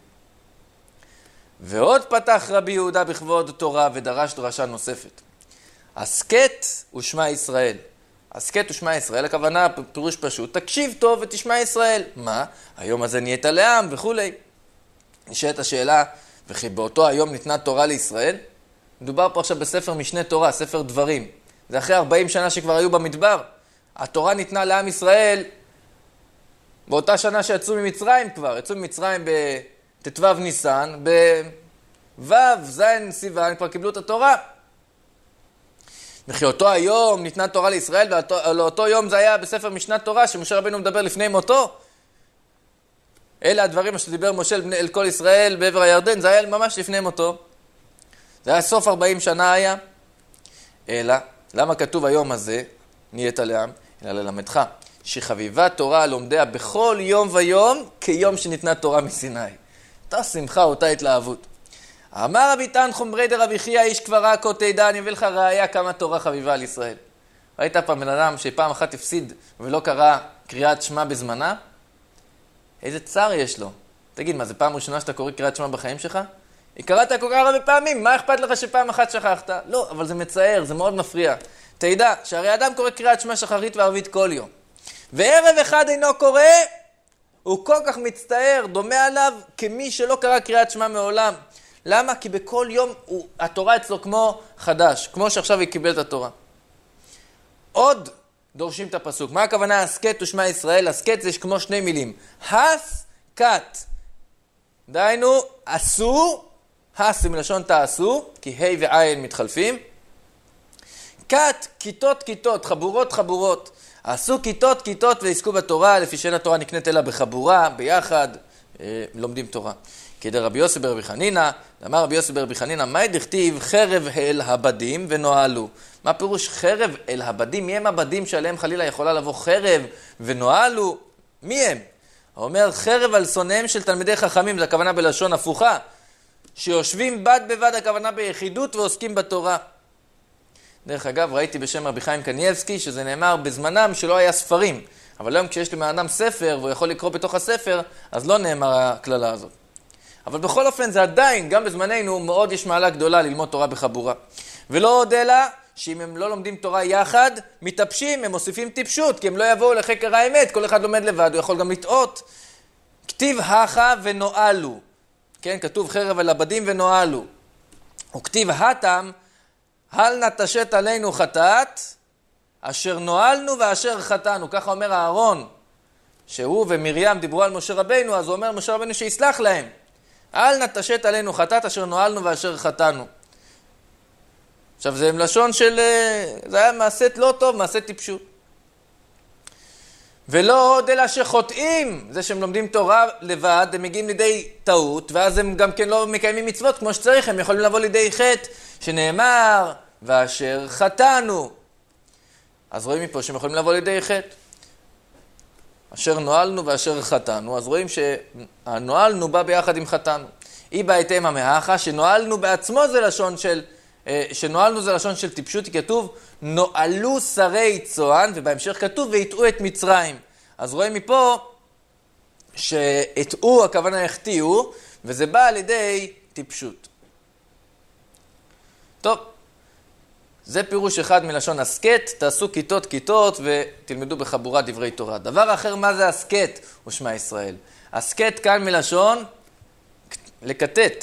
ועוד פתח רבי יהודה בכבוד תורה ודרש דרשה נוספת. הסקט ושמע ישראל. הסקט ושמע ישראל, הכוונה פירוש פשוט, תקשיב טוב ותשמע ישראל. מה? היום הזה נהיית לעם וכו'. נשאלת השאלה, וכי באותו היום ניתנה תורה לישראל? מדובר פה עכשיו בספר משנה תורה, ספר דברים. זה אחרי 40 שנה שכבר היו במדבר. התורה ניתנה לעם ישראל באותה שנה שיצאו ממצרים כבר. יצאו ממצרים בט"ו ניסן, בו' ז' סיוון כבר קיבלו את התורה. וכי אותו היום ניתנה תורה לישראל, ולאותו יום זה היה בספר משנת תורה, שמשה רבנו מדבר לפני מותו. אלה הדברים שדיבר משה אל כל ישראל בעבר הירדן, זה היה ממש לפני מותו. זה היה סוף 40 שנה היה. אלא, למה כתוב היום הזה, נהיית לעם? אלא ללמדך, שחביבה תורה לומדיה בכל יום ויום, כיום שניתנה תורה מסיני. אותה שמחה, אותה התלהבות. אמר רבי תנחום ברי דרבי חייא איש קברה כה תדע, אני מביא לך ראיה כמה תורה חביבה על ישראל. ראית פעם בן אדם שפעם אחת הפסיד ולא קרא קריאת שמע בזמנה? איזה צער יש לו. תגיד, מה זה פעם ראשונה שאתה קורא קריאת שמע בחיים שלך? קראת כל כך הרבה פעמים, מה אכפת לך שפעם אחת שכחת? לא, אבל זה מצער, זה מאוד מפריע. תדע שהרי אדם קורא קריאת שמע שחרית וערבית כל יום. וערב אחד אינו קורא, הוא כל כך מצטער, דומה עליו כמי שלא קרא קריאת שמע מעולם. למה? כי בכל יום התורה אצלו כמו חדש, כמו שעכשיו היא קיבלת התורה. עוד דורשים את הפסוק. מה הכוונה הסקט ושמע ישראל? הסקט זה כמו 2 מילים. הסקט. דהיינו, עשו, הס זה מלשון תעשו, כי ה' ועין מתחלפים. קט, כיתות כיתות, חבורות חבורות. עשו כיתות כיתות ועסקו בתורה, לפי שאין התורה נקנית אלא בחבורה, ביחד, לומדים תורה. כדי רבי יוסי ברבי חנינא, אמר רבי יוסי ברבי חנינא, מה דכתיב חרב אל הבדים ונועלו? מה פירוש חרב אל הבדים? מי הם הבדים שעליהם חלילה יכולה לבוא חרב ונועלו? מי הם? הוא אומר, חרב על שונאיהם של תלמידי חכמים, זה הכוונה בלשון הפוכה, שיושבים בד בבד, הכוונה ביחידות ועוסקים בתורה. דרך אגב, ראיתי בשם רבי חיים קניאבסקי, שזה נאמר בזמנם שלא היה ספרים, אבל היום כשיש לאדם ספר והוא יכול לקרוא בתוך הספר, אז לא נאמר הכללה הזאת. אבל בכל אופן זה עדיין, גם בזמננו, מאוד יש מעלה גדולה ללמוד תורה בחבורה. ולא עוד אלא שאם הם לא לומדים תורה יחד, מתאפשים, הם מוסיפים טיפשות, כי הם לא יבואו לחקר האמת, כל אחד לומד לבד, הוא יכול גם לטעות. כתיב הכה ונועלו, כן, כתוב חרב על הבדים ונועלו. וכתיב התם, הל נטשת עלינו חטאת, אשר נועלנו ואשר חטאנו. ככה אומר אהרון, שהוא ומרים דיברו על משה רבינו, אז הוא אומר משה רבינו שיסלח להם. הל נטשת עלינו חטאת, אשר נועלנו ואשר חטאנו. עכשיו זה לשון של, זה היה מעשה לא טוב, מעשה טיפשות. ולא עוד אלא שחוטאים, זה שהם לומדים תורה לבד, הם מגיעים לידי טעות, ואז הם גם כן לא מקיימים מצוות כמו שצריך, הם יכולים לבוא לידי חטא, שנאמר, ואשר חטאנו. אז רואים מפה שהם יכולים לבוא לידי חטא. אשר נועלנו ואשר חטאנו, אז רואים שהנועלנו בא ביחד עם חטאנו. אי בהתאם המאחה, שנועלנו בעצמו זה לשון של, שנועלנו זה לשון של טיפשות, כתוב, נועלו שרי צוען, ובהמשך כתוב, והטעו את מצרים. אז רואים מפה שהטעו, הכוונה החטיאו, וזה בא על ידי טיפשות. טוב, זה פירוש אחד מלשון הסקט, תעשו כיתות ותלמדו בחבורה דברי תורה. דבר אחר, מה זה הסקט? ושמע ישראל. הסקט כאן מלשון לקטט,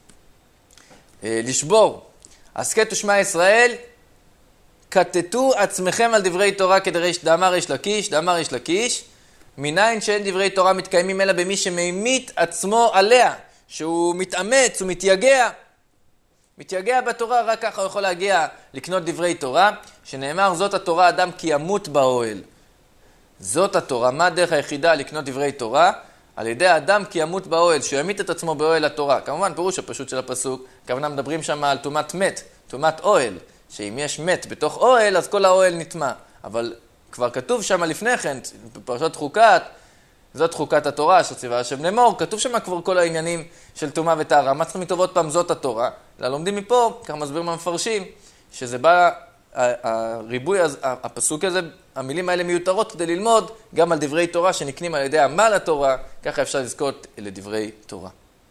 לשבור. הסקט ושמע ישראל, כתתו עצמכם על דברי תורה דאמר יש לקיש, מניין שאין דברי תורה מתקיימים אלא במי שממית עצמו עליה, שהוא מתאמץ, הוא מתייגע בתורה, רק ככה הוא יכול להגיע לקנות דברי תורה, שנאמר זאת התורה אדם כי ימות באוהל. זאת התורה, מה הדרך היחידה לקנות דברי תורה? על ידי האדם כי ימות באוהל, שהוא ימית את עצמו באוהל התורה. כמובן פירוש הפשוט של הפסוק, כמובן מדברים שם על תומת מת, תומת אוהל, שאם יש מת בתוך אוהל אז כל האוהל נטמע. אבל כבר כתוב שם לפני כן, בפרשת חוקת, זאת חוקת התורה אשר ציווה השם לאמור, כתוב שם כבר כל העניינים של טומאה וטהרה. מה צריכים לכתוב עוד פעם? זאת התורה. לומדים מפה, ככה מסבירים המפרשים, שזה בא, הריבוי, הפסוק הזה, המילים האלה מיותרות כדי ללמוד גם על דברי תורה שנקנים על ידי עמל התורה, ככה אפשר לזכות לדברי תורה.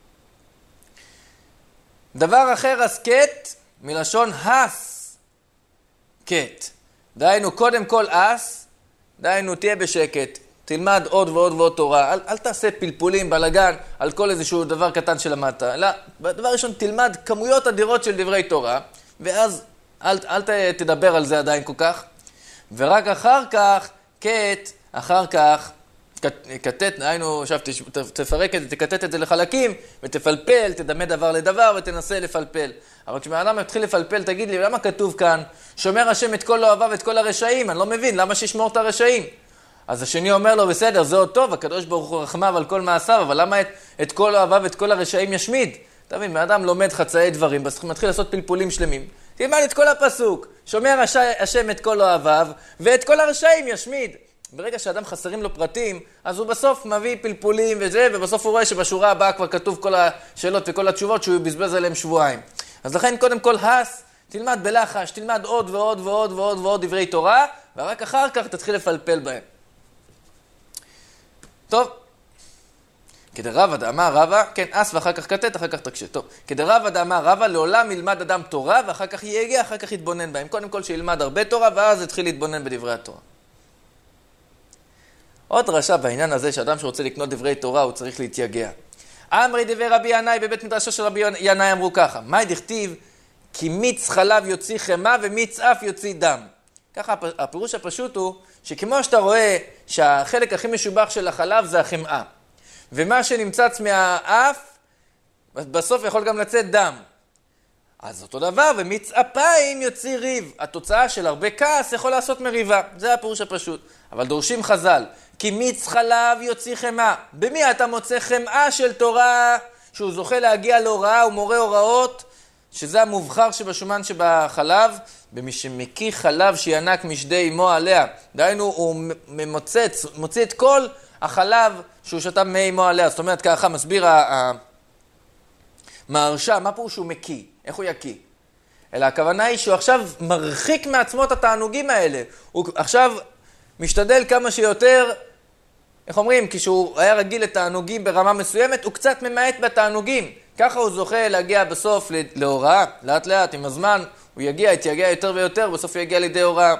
דבר אחר, הסקט, מלשון הסקט. דהיינו, קודם כל דהיינו, תהיה בשקט. תלמד עוד ועוד ועוד תורה, אל תעשה פלפולים, בלגן, על כל איזשהו דבר קטן שלמדת, אלא בדבר ראשון תלמד כמויות אדירות של דברי תורה, ואז אל תדבר על זה עדיין כל כך, ורק אחר כך, כתת, היינו, עכשיו תפרק את זה, תקטט את זה לחלקים, ותפלפל, תדמה דבר לדבר, ותנסה לפלפל. אבל כשאדם מתחיל לפלפל, תגיד לי, למה כתוב כאן, שומר השם את כל אוהביו ואת כל הרשעים? אני לא מבין, למה שישמור את הרשעים? אז השני אומר לו, בסדר, זה עוד טוב, הקדוש ברוך הוא רחמיו על כל מעשיו, אבל למה את כל אוהביו ואת כל הרשעים ישמיד? אתה מבין, האדם לומד חצאי דברים, מתחיל לעשות פלפולים שלמים. תלמד את כל הפסוק, שומר השם את כל אוהביו, ואת כל הרשעים ישמיד. ברגע שאדם חסרים לו פרטים, אז הוא בסוף מביא פלפולים וזה, ובסוף הוא רואה שבשורה הבאה כבר כתוב כל השאלות וכל התשובות שהוא בזבז עליהם שבועיים. אז לכן קודם כל תלמד בלחש, תלמד עוד ועוד ועוד ועוד ועוד דברי תורה, ורק אחר כך תתחיל לפלפל בהם. טוב, כדרבא דאמר רבא, כן, ואחר כך כתת, אחר כך תקשת. טוב, כדרבא דאמר רבא, לעולם ילמד אדם תורה, ואחר כך יגיע, אחר כך יתבונן בהם. קודם כל שילמד הרבה תורה, ואז יתחיל להתבונן בדברי התורה. עוד דרשה בעניין הזה, שאדם שרוצה לקנות דברי תורה, הוא צריך להתייגע. אמרי דברי רבי ינאי, בבית מדרשו של רבי ינאי אמרו ככה, מה דכתיב? כי מיץ חלב יוציא חמה ומיץ אף יוציא דם. ככה הפירוש הפשוט הוא שכמו שאתה רואה שהחלק הכי משובח של החלב זה החמאה, ומה שנמצץ מהאף בסוף יכול גם לצאת דם. אז אותו דבר, ומיץ אפיים יוציא ריב. התוצאה של הרבה כעס יכול לעשות מריבה. זה הפירוש הפשוט. אבל דורשים חז"ל, כי מיץ חלב יוציא חמאה. במי אתה מוצא חמאה של תורה שהוא זוכה להגיע להוראה ומורה הוראות, שזה המובחר שבשומן שבחלב, במי שמקיא חלב שינק משדי אמו עליה. דהיינו, הוא מוציא את כל החלב שהוא שתה מי אמו עליה. זאת אומרת, ככה מסביר המהרש"א, מה פה שהוא מקיא? איך הוא יקיא? אלא הכוונה היא שהוא עכשיו מרחיק מעצמו את התענוגים האלה. הוא עכשיו משתדל כמה שיותר, איך אומרים, כשהוא היה רגיל לתענוגים ברמה מסוימת, הוא קצת ממעט בתענוגים. ככה הוא זוכה להגיע בסוף להוראה, לאט לאט, עם הזמן, הוא יתייגע יותר ויותר, בסוף הוא יגיע לידי הוראה.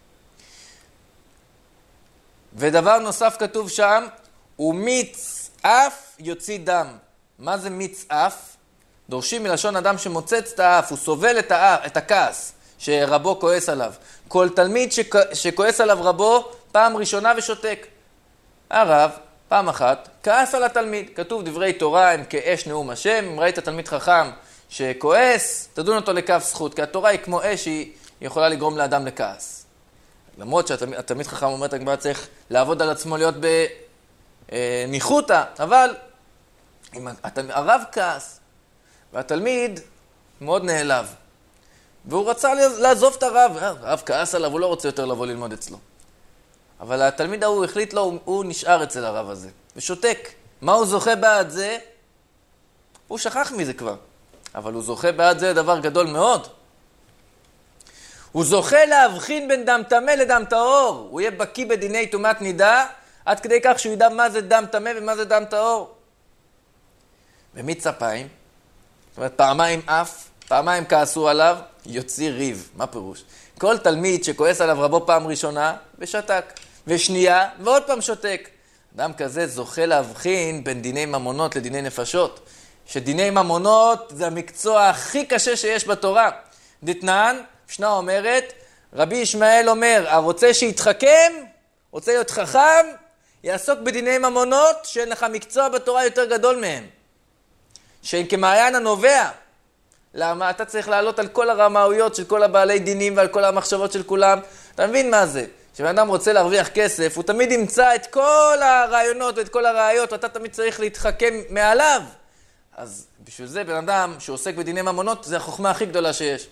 ודבר נוסף כתוב שם, הוא מיץ אף יוציא דם. מה זה מיץ אף? דורשים מלשון אדם שמוצץ את האף, הוא סובל את הכעס שרבו כועס עליו. כל תלמיד שכועס עליו רבו, פעם ראשונה ושותק. הרב, פעם אחת, כעס על התלמיד. כתוב דברי תורה הם כאש נאום השם. אם ראית תלמיד חכם שכועס, תדון אותו לכף זכות, כי התורה היא כמו אש, היא יכולה לגרום לאדם לכעס. למרות שהתלמיד חכם אומרת הגמרא צריך לעבוד על עצמו להיות בניחותא, אבל אם הרב כעס, והתלמיד מאוד נעלב, והוא רצה לעזוב את הרב, הרב כעס עליו, הוא לא רוצה יותר לבוא ללמוד אצלו. אבל התלמיד ההוא החליט לו, הוא נשאר אצל הרב הזה, ושותק. מה הוא זוכה בעד זה? הוא שכח מזה כבר, אבל הוא זוכה בעד זה דבר גדול מאוד. הוא זוכה להבחין בין דם טמא לדם טהור. הוא יהיה בקיא בדיני טומאת נידה, עד כדי כך שהוא ידע מה זה דם טמא ומה זה דם טהור. ומיץ אפיים, זאת אומרת פעמיים אף, פעמיים כעסו עליו, יוציא ריב. מה פירוש? כל תלמיד שכועס עליו רבו פעם ראשונה, ושתק. ושנייה, ועוד פעם שותק. אדם כזה זוכה להבחין בין דיני ממונות לדיני נפשות. שדיני ממונות זה המקצוע הכי קשה שיש בתורה. דתנן, משנה אומרת, רבי ישמעאל אומר, הרוצה שיתחכם, רוצה להיות חכם, יעסוק בדיני ממונות שאין לך מקצוע בתורה יותר גדול מהם. שאין כמעיין הנובע. למה? אתה צריך לעלות על כל הרמאויות של כל הבעלי דינים ועל כל המחשבות של כולם. אתה מבין מה זה? כשבן אדם רוצה להרוויח כסף, הוא תמיד ימצא את כל הרעיונות ואת כל הראיות, ואתה תמיד צריך להתחכם מעליו. אז בשביל זה בן אדם שעוסק בדיני ממונות, זה החוכמה הכי גדולה שיש.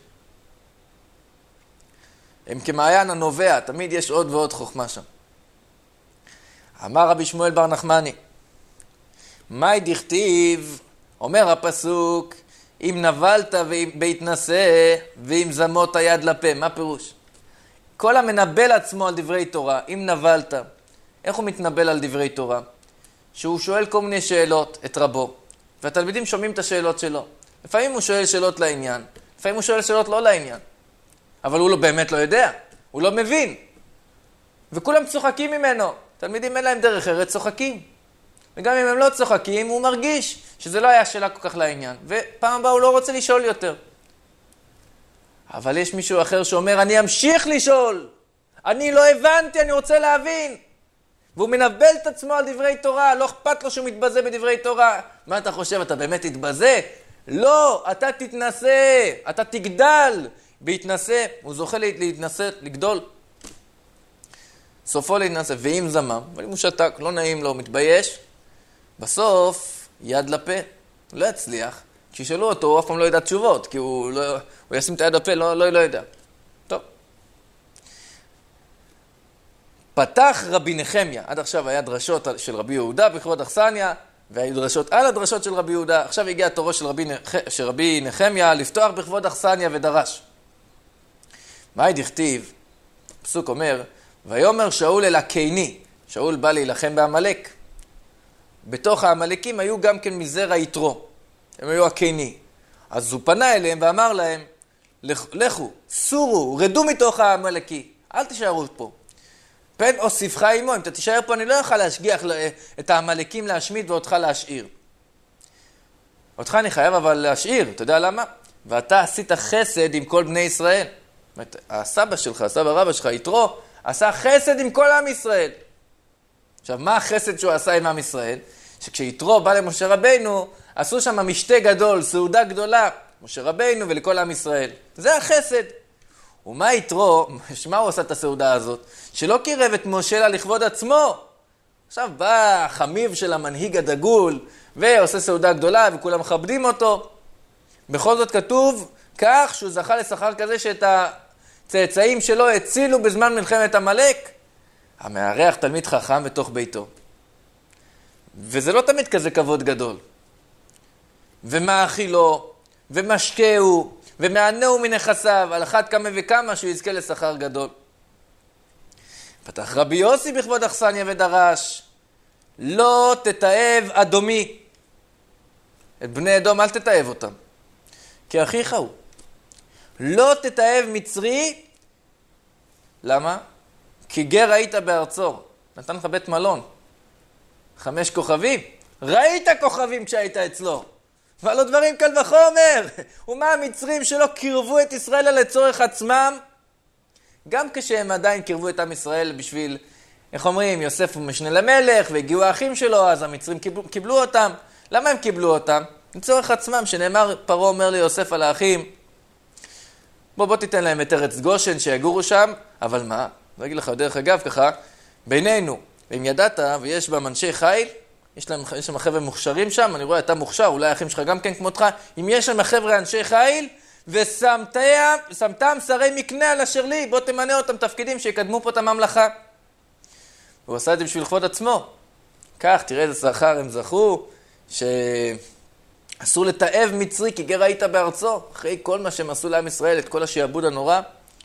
הם כמעיין הנובע, תמיד יש עוד ועוד חוכמה שם. אמר רבי שמואל בר נחמני, מאי דכתיב, אומר הפסוק, אם נבלת בהתנשא, ואם זמות היד לפה. מה פירוש? כל המנבל עצמו על דברי תורה, אם נבלת, איך הוא מתנבל על דברי תורה? שהוא שואל כל מיני שאלות את רבו, והתלמידים שומעים את השאלות שלו. לפעמים הוא שואל שאלות לעניין, לפעמים הוא שואל שאלות לא לעניין. אבל הוא באמת לא יודע, הוא לא מבין. וכולם צוחקים ממנו. תלמידים אין להם דרך ארץ, צוחקים. וגם אם הם לא צוחקים, הוא מרגיש שזה לא היה שאלה כל כך לעניין. ופעם הבאה הוא לא רוצה לשאול יותר. אבל יש מישהו אחר שאומר, אני אמשיך לשאול. אני לא הבנתי, אני רוצה להבין. והוא מנבל את עצמו על דברי תורה, לא אכפת לו שהוא מתבזה בדברי תורה. מה אתה חושב, אתה באמת תתבזה? לא, אתה תתנסה, אתה תגדל. בהתנסה, הוא זוכה להתנסה, לגדול. סופו להתנסה, ואם זמם, אבל אם הוא שתק, לא נעים לו, הוא מתבייש, בסוף יד לפה, הוא לא יצליח. כשישאלו אותו, הוא אף פעם לא ידע תשובות, כי הוא ישים את היד לפה, לא יודע. טוב. פתח רבי נחמיה, עד עכשיו היה דרשות של רבי יהודה בכבוד אכסניה, והיו דרשות על הדרשות של רבי יהודה, עכשיו הגיע תורו של רבי נחמיה לפתוח בכבוד אכסניה ודרש. מה דכתיב? הפסוק אומר, ויאמר שאול אל הקיני, שאול בא להילחם בעמלק. בתוך העמלקים היו גם כן מזרע יתרו, הם היו הקיני. אז הוא פנה אליהם ואמר להם, לכו, סורו, רדו מתוך העמלקי, אל תישארו פה. פן אוסיפך עמו, אם אתה תישאר פה אני לא יכול להשגיח את העמלקים להשמיד ואותך להשאיר. אותך אני חייב אבל להשאיר, אתה יודע למה? ואתה עשית חסד עם כל בני ישראל. הסבא שלך, הסבא רבא שלך, יתרו, עשה חסד עם כל עם ישראל. עכשיו, מה החסד שהוא עשה עם עם ישראל? שכשיתרו בא למשה רבינו, עשו שם משתה גדול, סעודה גדולה, משה רבינו ולכל עם ישראל. זה החסד. ומה יתרו, שמה הוא עשה את הסעודה הזאת? שלא קירב את משה לה לכבוד עצמו. עכשיו בא החמיב של המנהיג הדגול, ועושה סעודה גדולה וכולם מכבדים אותו. בכל זאת כתוב כך שהוא זכה לשכר כזה שאת הצאצאים שלו הצילו בזמן מלחמת עמלק. המארח תלמיד חכם בתוך ביתו. וזה לא תמיד כזה כבוד גדול. ומאכילו, ומשקהו, ומענהו מנכסיו, על אחת כמה וכמה שהוא יזכה לשכר גדול. פתח רבי יוסי בכבוד אכסניה ודרש, לא תתאהב אדומי. את בני אדום אל תתאהב אותם, כי אחיך הוא. לא תתאהב מצרי, למה? כי גר היית בארצו, נתן לך בית מלון, 5 כוכבים, ראית כוכבים כשהיית אצלו, ועלו דברים קל וחומר. ומה המצרים שלא קירבו את ישראל לצורך עצמם? גם כשהם עדיין קירבו את עם ישראל בשביל, איך אומרים, יוסף הוא משנה למלך, והגיעו האחים שלו, אז המצרים קיבלו אותם. למה הם קיבלו אותם? לצורך עצמם, שנאמר, פרעה אומר ליוסף על האחים, בוא תיתן להם את ארץ גושן שיגורו שם, אבל מה? אני אגיד לך, דרך אגב ככה, בינינו, אם ידעת ויש בהם אנשי חיל, יש שם חבר'ה מוכשרים שם, אני רואה, אתה מוכשר, אולי האחים שלך גם כן כמותך, אם יש שם חבר'ה אנשי חיל, ושמתם שרי מקנה על אשר לי, בוא תמנה אותם תפקידים שיקדמו פה את הממלכה. הוא עשה את זה בשביל לכבוד עצמו. כך, תראה איזה שכר הם זכו, שאסור לתאב מצרי כי גר היית בארצו, אחרי כל מה שהם עשו לעם ישראל, את כל השעבוד הנורא.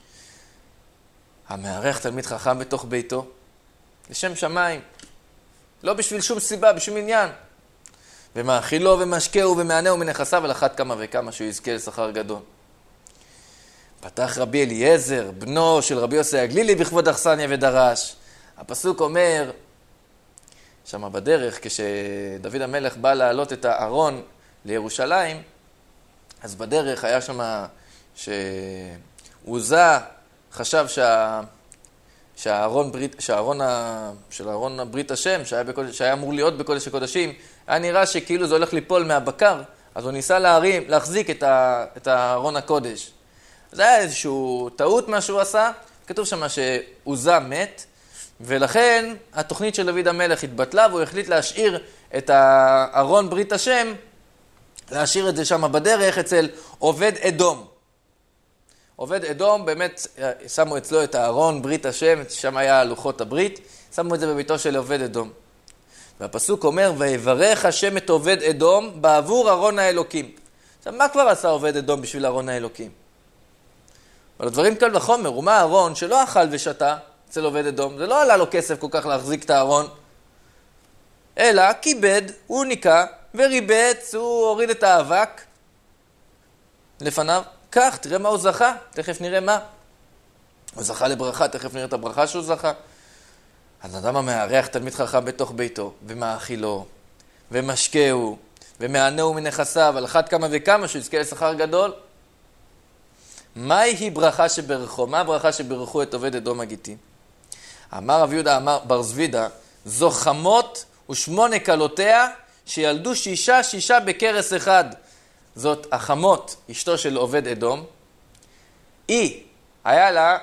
המארח תלמיד חכם בתוך ביתו, לשם שמיים, לא בשביל שום סיבה, בשום עניין. ומאכילו ומשקהו ומענהו מנכסיו, על אחת כמה וכמה שהוא יזכה לשכר גדול. פתח רבי אליעזר, בנו של רבי יוסי הגלילי, בכבוד אכסניה ודרש. הפסוק אומר, שם בדרך, כשדוד המלך בא להעלות את הארון לירושלים, אז בדרך היה שם שעוזה חשב שהארון ברית השם, שהיה אמור להיות בקודש הקודשים, היה נראה שכאילו זה הולך ליפול מהבקר, אז הוא ניסה להחזיק את הארון הקודש. זה היה איזשהו טעות מה שהוא עשה, כתוב שם שעוזה מת, ולכן התוכנית של דוד המלך התבטלה, והוא החליט להשאיר את הארון ברית השם, להשאיר את זה שם בדרך אצל עובד אדום. עובד אדום, באמת שמו אצלו את הארון ברית השם, שם היה לוחות הברית, שמו את זה בביתו של עובד אדום. והפסוק אומר, ויברך השם את עובד אדום בעבור ארון האלוקים. עכשיו, מה כבר עשה עובד אדום בשביל ארון האלוקים? אבל הדברים קל וחומר, ומה הארון שלא אכל ושתה אצל עובד אדום? זה לא עלה לו כסף כל כך להחזיק את הארון, אלא כיבד, הוא ניקה, וריבץ, הוא הוריד את האבק לפניו. כך, תראה מה הוא זכה, תכף נראה מה. הוא זכה לברכה, תכף נראה את הברכה שהוא זכה. אז אדם המארח תלמיד חכם בתוך ביתו, ומאכילו, ומשקהו, ומענהו מנכסיו, על אחת כמה וכמה שהוא יזכה לשכר גדול. מהי ברכה שברכו? מה הברכה שברכו את עובד אדום הגיטי? אמר רב יהודה, אמר בר זבידה, זו חמות 8 כלותיה, שילדו 6 בקרס אחד. זאת החמות, אשתו של עובד אדום. היא, היה לה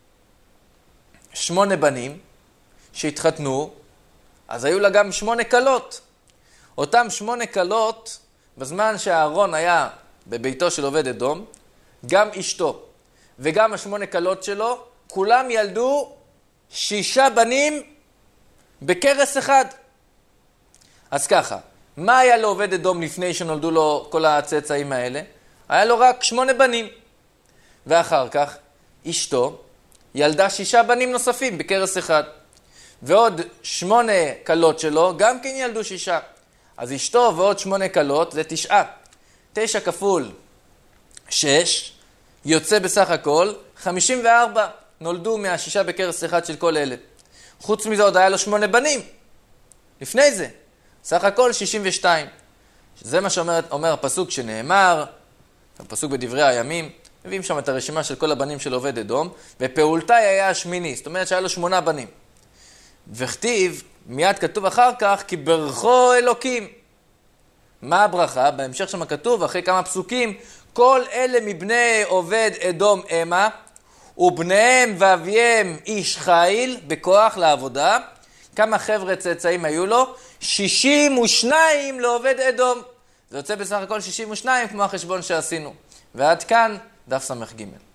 8 בנים שהתחתנו, אז היו לה גם 8 כלות. אותם 8 כלות, בזמן שהארון היה בביתו של עובד אדום, גם אשתו וגם 8 כלות שלו, כולם ילדו 6 בנים בקרס אחד. אז ככה, מה היה לעובד אדום לפני שנולדו לו כל הצאצאים האלה? היה לו רק 8 בנים. ואחר כך אשתו ילדה 6 בנים נוספים בקרס אחד. ועוד 8 כלות שלו גם כן ילדו 6. אז אשתו ועוד 8 כלות זה 9. 9 כפול 6 יוצא בסך הכל 54. נולדו 6 בקרס אחד של כל אלה. חוץ מזה עוד היה לו 8 בנים. לפני זה. סך הכל 62. זה מה שאומר הפסוק שנאמר, הפסוק בדברי הימים, מביאים שם את הרשימה של כל הבנים של עובד אדום, ופעולתי היה השמיני, זאת אומרת שהיה לו 8 בנים. וכתיב, מיד כתוב אחר כך, כי ברכו אלוקים. מה הברכה? בהמשך שם כתוב, אחרי כמה פסוקים, כל אלה מבני עובד אדום אמה, ובניהם ואביהם איש חיל בכוח לעבודה. כמה חבר'ה צאצאים היו לו? 62 לעובד אדום. זה יוצא בסך הכל 62 כמו החשבון שעשינו. ועד כאן דף סמך ג'.